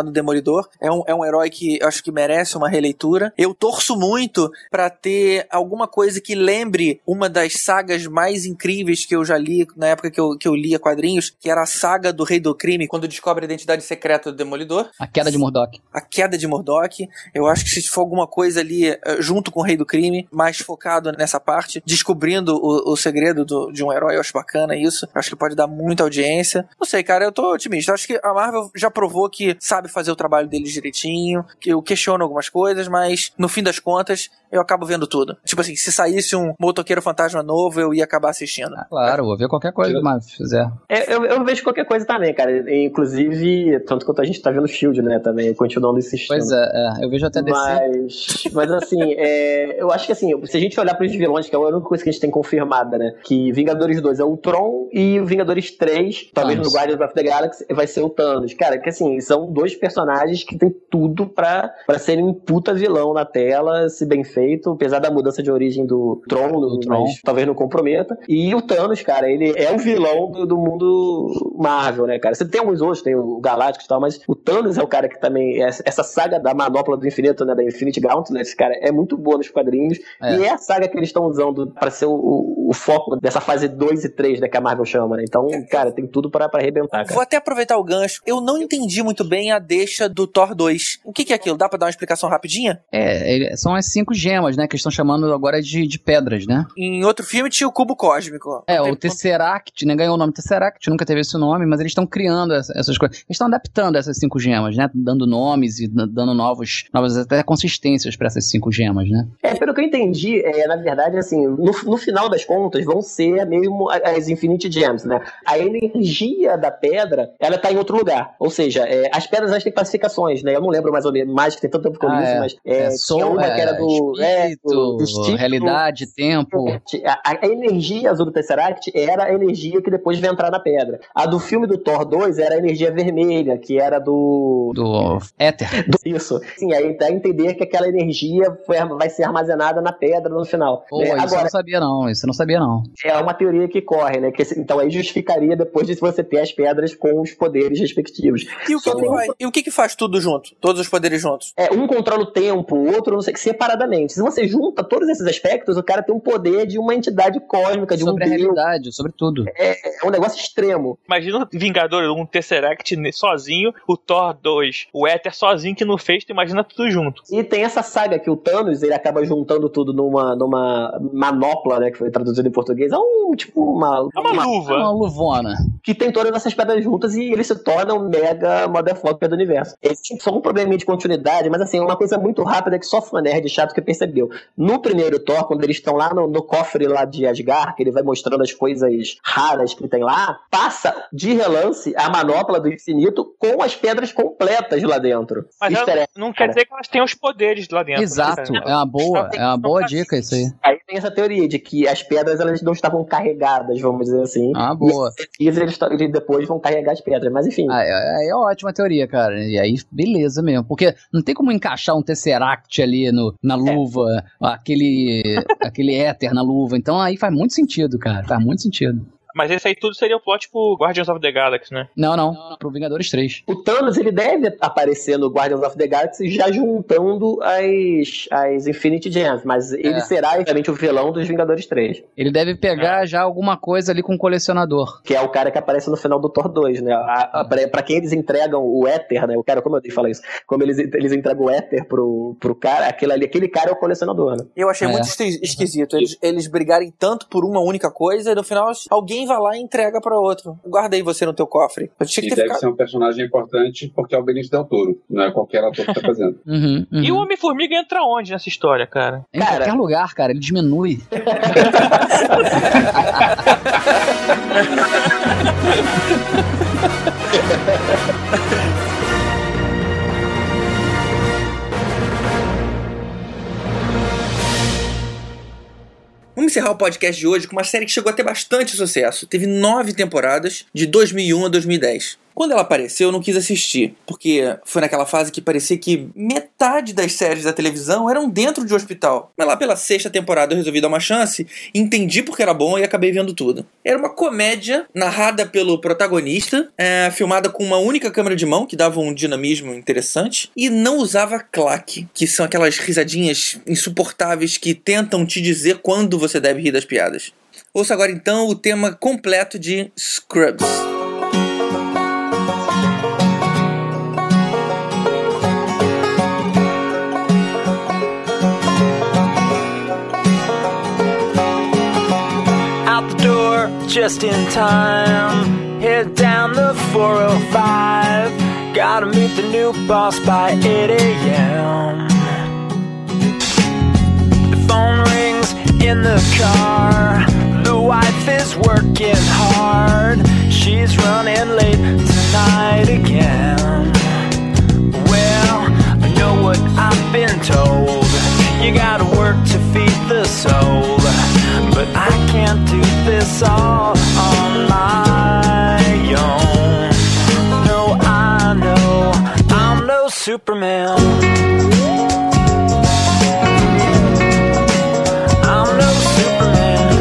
chamado Demolidor. É um, é um herói que eu acho que merece uma releitura. Eu torço muito pra ter alguma coisa que lembre uma das sagas mais incríveis que eu já li na época que eu, que eu lia quadrinhos, que era a saga do Rei do Crime, quando descobre a identidade secreta do Demolidor. A queda de Murdoch. A queda de Murdoch. Eu acho que se for alguma coisa ali junto com o Rei do Crime, mais focado nessa parte, descobrindo o, o segredo do, de um herói, eu acho bacana isso. Acho que pode dar muita audiência. Não sei, cara, eu tô otimista. Eu acho que a Marvel já provou que sabe fazer o trabalho deles direitinho, que eu questiono algumas coisas, mas no fim das contas, eu acabo vendo tudo. Tipo assim, se saísse um Motoqueiro Fantasma novo, eu ia acabar assistindo. Ah, claro, vou ver qualquer coisa que Marvel fizer. É, eu, eu vejo qualquer coisa também, cara. Inclusive, tanto quanto a gente tá vendo o Shield, né, também, continuando insistindo. Pois é, é eu vejo até descer. Mas, mas assim, é, eu acho que assim, se a gente olhar pros vilões, que é a única coisa que a gente tem confirmada, né, que Vingadores dois é o Tron e o Vingadores três, talvez Thanos. No Guardians of the Galaxy, vai ser o Thanos. Cara, que assim, são dois personagens que tem tudo pra, pra serem um puta vilão na tela, se bem feito, apesar da mudança de origem do Tron, do Tron. Mas talvez não comprometa. E o Thanos, cara, ele é o vilão do, do mundo Marvel, né, cara? Você tem alguns outros, tem o Galactus e tal, mas o Thanos é o cara que também, essa saga da manopla do infinito, né, da Infinity Gauntlet, esse cara é muito boa nos quadrinhos, é. E é a saga que eles estão usando pra ser o, o, o foco dessa fase dois e três, né, que a Marvel chama, né? Então, cara, tem tudo pra, pra arrebentar, cara. Vou até aproveitar o gancho. Eu não entendi muito bem a deixa do Thor dois. O que, que é aquilo? Dá pra dar uma explicação rapidinha? É, são as cinco gemas, né, que estão chamando agora de, de pedras, né? Em outro filme tinha o Cubo Cósmico. É, o Tesseract, né, ganhou o nome Tesseract, nunca teve esse nome, mas eles estão criando essa, essas coisas. Eles estão adaptando essas cinco gemas, né, dando nomes e dando novos, novas até consistências pra essas cinco gemas, né? É, pelo que eu entendi, é, na verdade, assim, no, no final das contas, vão ser mesmo as Infinity Gems, né? A energia da pedra, ela tá em outro lugar. Ou seja, é, as pedras, elas têm classificações, né? Eu não lembro mais ou menos, mais que tem tanto tempo que eu li ah, isso, é. mas... É, é, soul, uma é, que era do... espírito, é, do, do estilo, realidade, tempo... A, a energia azul do Tesseract era a energia que depois vai entrar na pedra. A do filme do Thor dois era a energia vermelha, que era do... Do éter. Do, isso. Sim, aí dá a entender que aquela energia foi, vai ser armazenada na pedra no final. Pô, né? isso Agora, eu não sabia não, isso eu não sabia não. É uma teoria que corre, né? Que, então aí justificaria depois de você ter as pedras com os poderes respectivos. E o que, que, faz, e o que, que faz tudo junto? Todos os poderes juntos? É, um controla o tempo, o outro, não sei, separadamente. Se você junta todos esses aspectos, o cara tem um poder de uma entidade cósmica, de sobre um a realidade, sobre tudo. É, é um negócio extremo. Imagina o Vingador um Tesseract sozinho, o Thor dois, o Éter sozinho que não fez, tu imagina tudo junto. E tem essa saga que o Thanos, ele acaba juntando tudo numa, numa manopla, né, que foi traduzido em português. É um, tipo, uma... É uma, uma luva. Uma luvona. Que tem todas essas pedras juntas e ele se torna um mega motherfucker do universo. Existe só um probleminha de continuidade, mas assim, é uma coisa muito rápida que só fã nerd chato que percebeu. No primeiro Thor, quando eles estão lá no, no cofre lá de Asgard, que ele vai mostrando as coisas raras que tem lá, passa de relance a manopla do infinito com as pedras completas lá dentro. Mas ela, não quer dizer que elas tenham os poderes lá dentro. Exato, é uma boa, é uma boa dica isso aí. Aí tem essa teoria de que as pedras elas não estavam carregadas, vamos dizer assim. Ah, boa. E eles, eles depois vão carregar as pedras, mas enfim. Ah, é, é ótima teoria, cara. E aí, beleza mesmo. Porque não tem como encaixar um Tesseract ali no, na luva, é. aquele, aquele éter na luva. Então aí faz muito sentido, cara. Faz muito sentido. Mas esse aí tudo seria o plot pro Guardians of the Galaxy, né? Não, não. Pro Vingadores três. O Thanos, ele deve aparecer no Guardians of the Galaxy já juntando as, as Infinity Gems, mas ele é. será, realmente, o vilão dos Vingadores três. Ele deve pegar é. já alguma coisa ali com o colecionador. Que é o cara que aparece no final do Thor dois, né? A, a, pra, pra quem eles entregam o éter, né? O cara, como eu dei falar isso? Como eles, eles entregam o éter pro, pro cara, aquele, ali, aquele cara é o colecionador, né? Eu achei é. muito esquisito eles, eles brigarem tanto por uma única coisa e no final alguém vai lá e entrega pra outro. Guarda aí você no teu cofre. Eu tinha que e ter deve ficado... ser um personagem importante porque é o Benício Del Toro, não é qualquer ator que tá fazendo. Uhum, uhum. E o Homem-Formiga entra onde nessa história, cara? Em cara... qualquer lugar, cara. Ele diminui. Vamos encerrar o podcast de hoje com uma série que chegou a ter bastante sucesso. Teve nove temporadas, de dois mil e um a dois mil e dez. Quando ela apareceu, eu não quis assistir, porque foi naquela fase que parecia que metade das séries da televisão eram dentro de um hospital. Mas lá pela sexta temporada eu resolvi dar uma chance, entendi porque era bom e acabei vendo tudo. Era uma comédia narrada pelo protagonista, é, filmada com uma única câmera de mão, que dava um dinamismo interessante, e não usava claque, que são aquelas risadinhas insuportáveis que tentam te dizer quando você deve rir das piadas. Ouça agora então o tema completo de Scrubs. Out the door, just in time. Head down the four oh five. Gotta meet the new boss by eight a.m. The phone rings in the car. The wife is working hard. She's running late tonight again. Well, I know what I've been told. You gotta work to feed the soul. But I can't do this all on my own. No, I know I'm no Superman. I'm no Superman.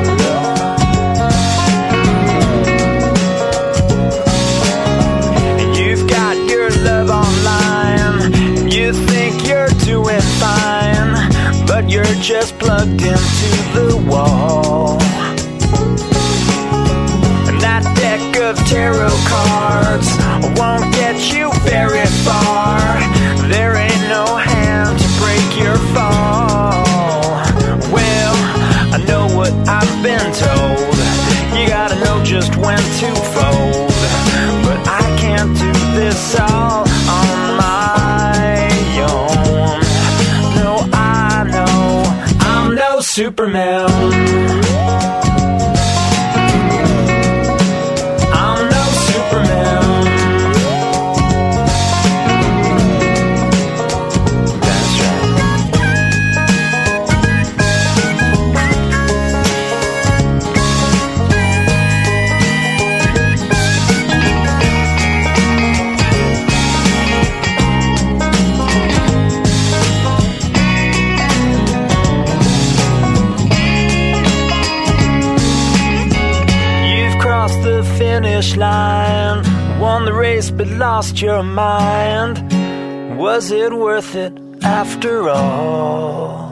And you've got your love online, and you think you're doing fine, but you're just plugged into the wall. And that deck of tarot cards won't get you very far. There ain't no hand to break your fall. Well, I know what I've been told. You gotta know just when to fold. But I can't do this all on my own. No, I know I'm no Superman. I'm no Superman. That's right. You've crossed the finish line, won the race but lost your mind. Was it worth it after all?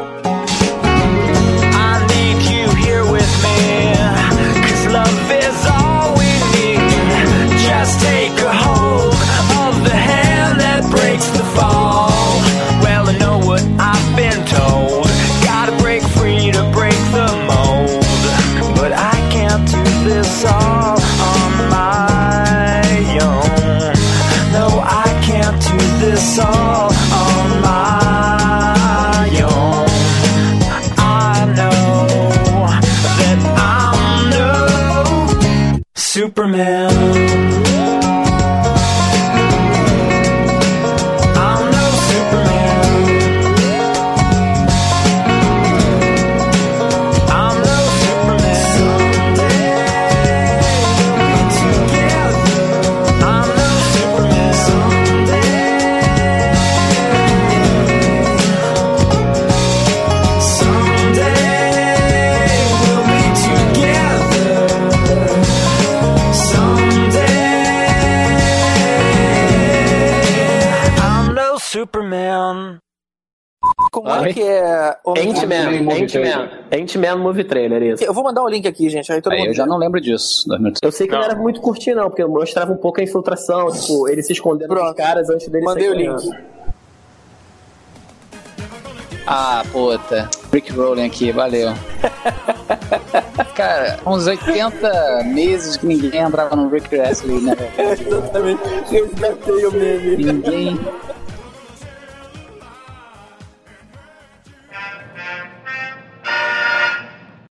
I need you here with me, 'cause love is all we need. Just take a hold of the hand that breaks the fall. Well, I know what I've been told. Gotta break free to break the mold. But I can't do this all on my own. No, I can't do this all on my own. I know that I'm no Superman. I'm no Superman. I'm no Superman. I'm no Superman. Someday we'll be together. Someday I'm no Superman. Como é que é... Ant-Man, Movie Ant-Man, Ant-Man Movie Trailer, isso. Eu vou mandar o link aqui, gente. Aí todo Aí mundo eu já não lembro disso. dois mil e Eu sei que não, Não. era muito curtinho, não, porque mostrava um pouco a infiltração, tipo, ele se escondendo dos Pronto. caras antes dele Mandei o sair link. correndo. Ah, puta. Rick Rolling aqui, valeu. Cara, uns oitenta meses que ninguém entrava no Rick Wrestling, né? Exatamente. Resgatei o meme. Ninguém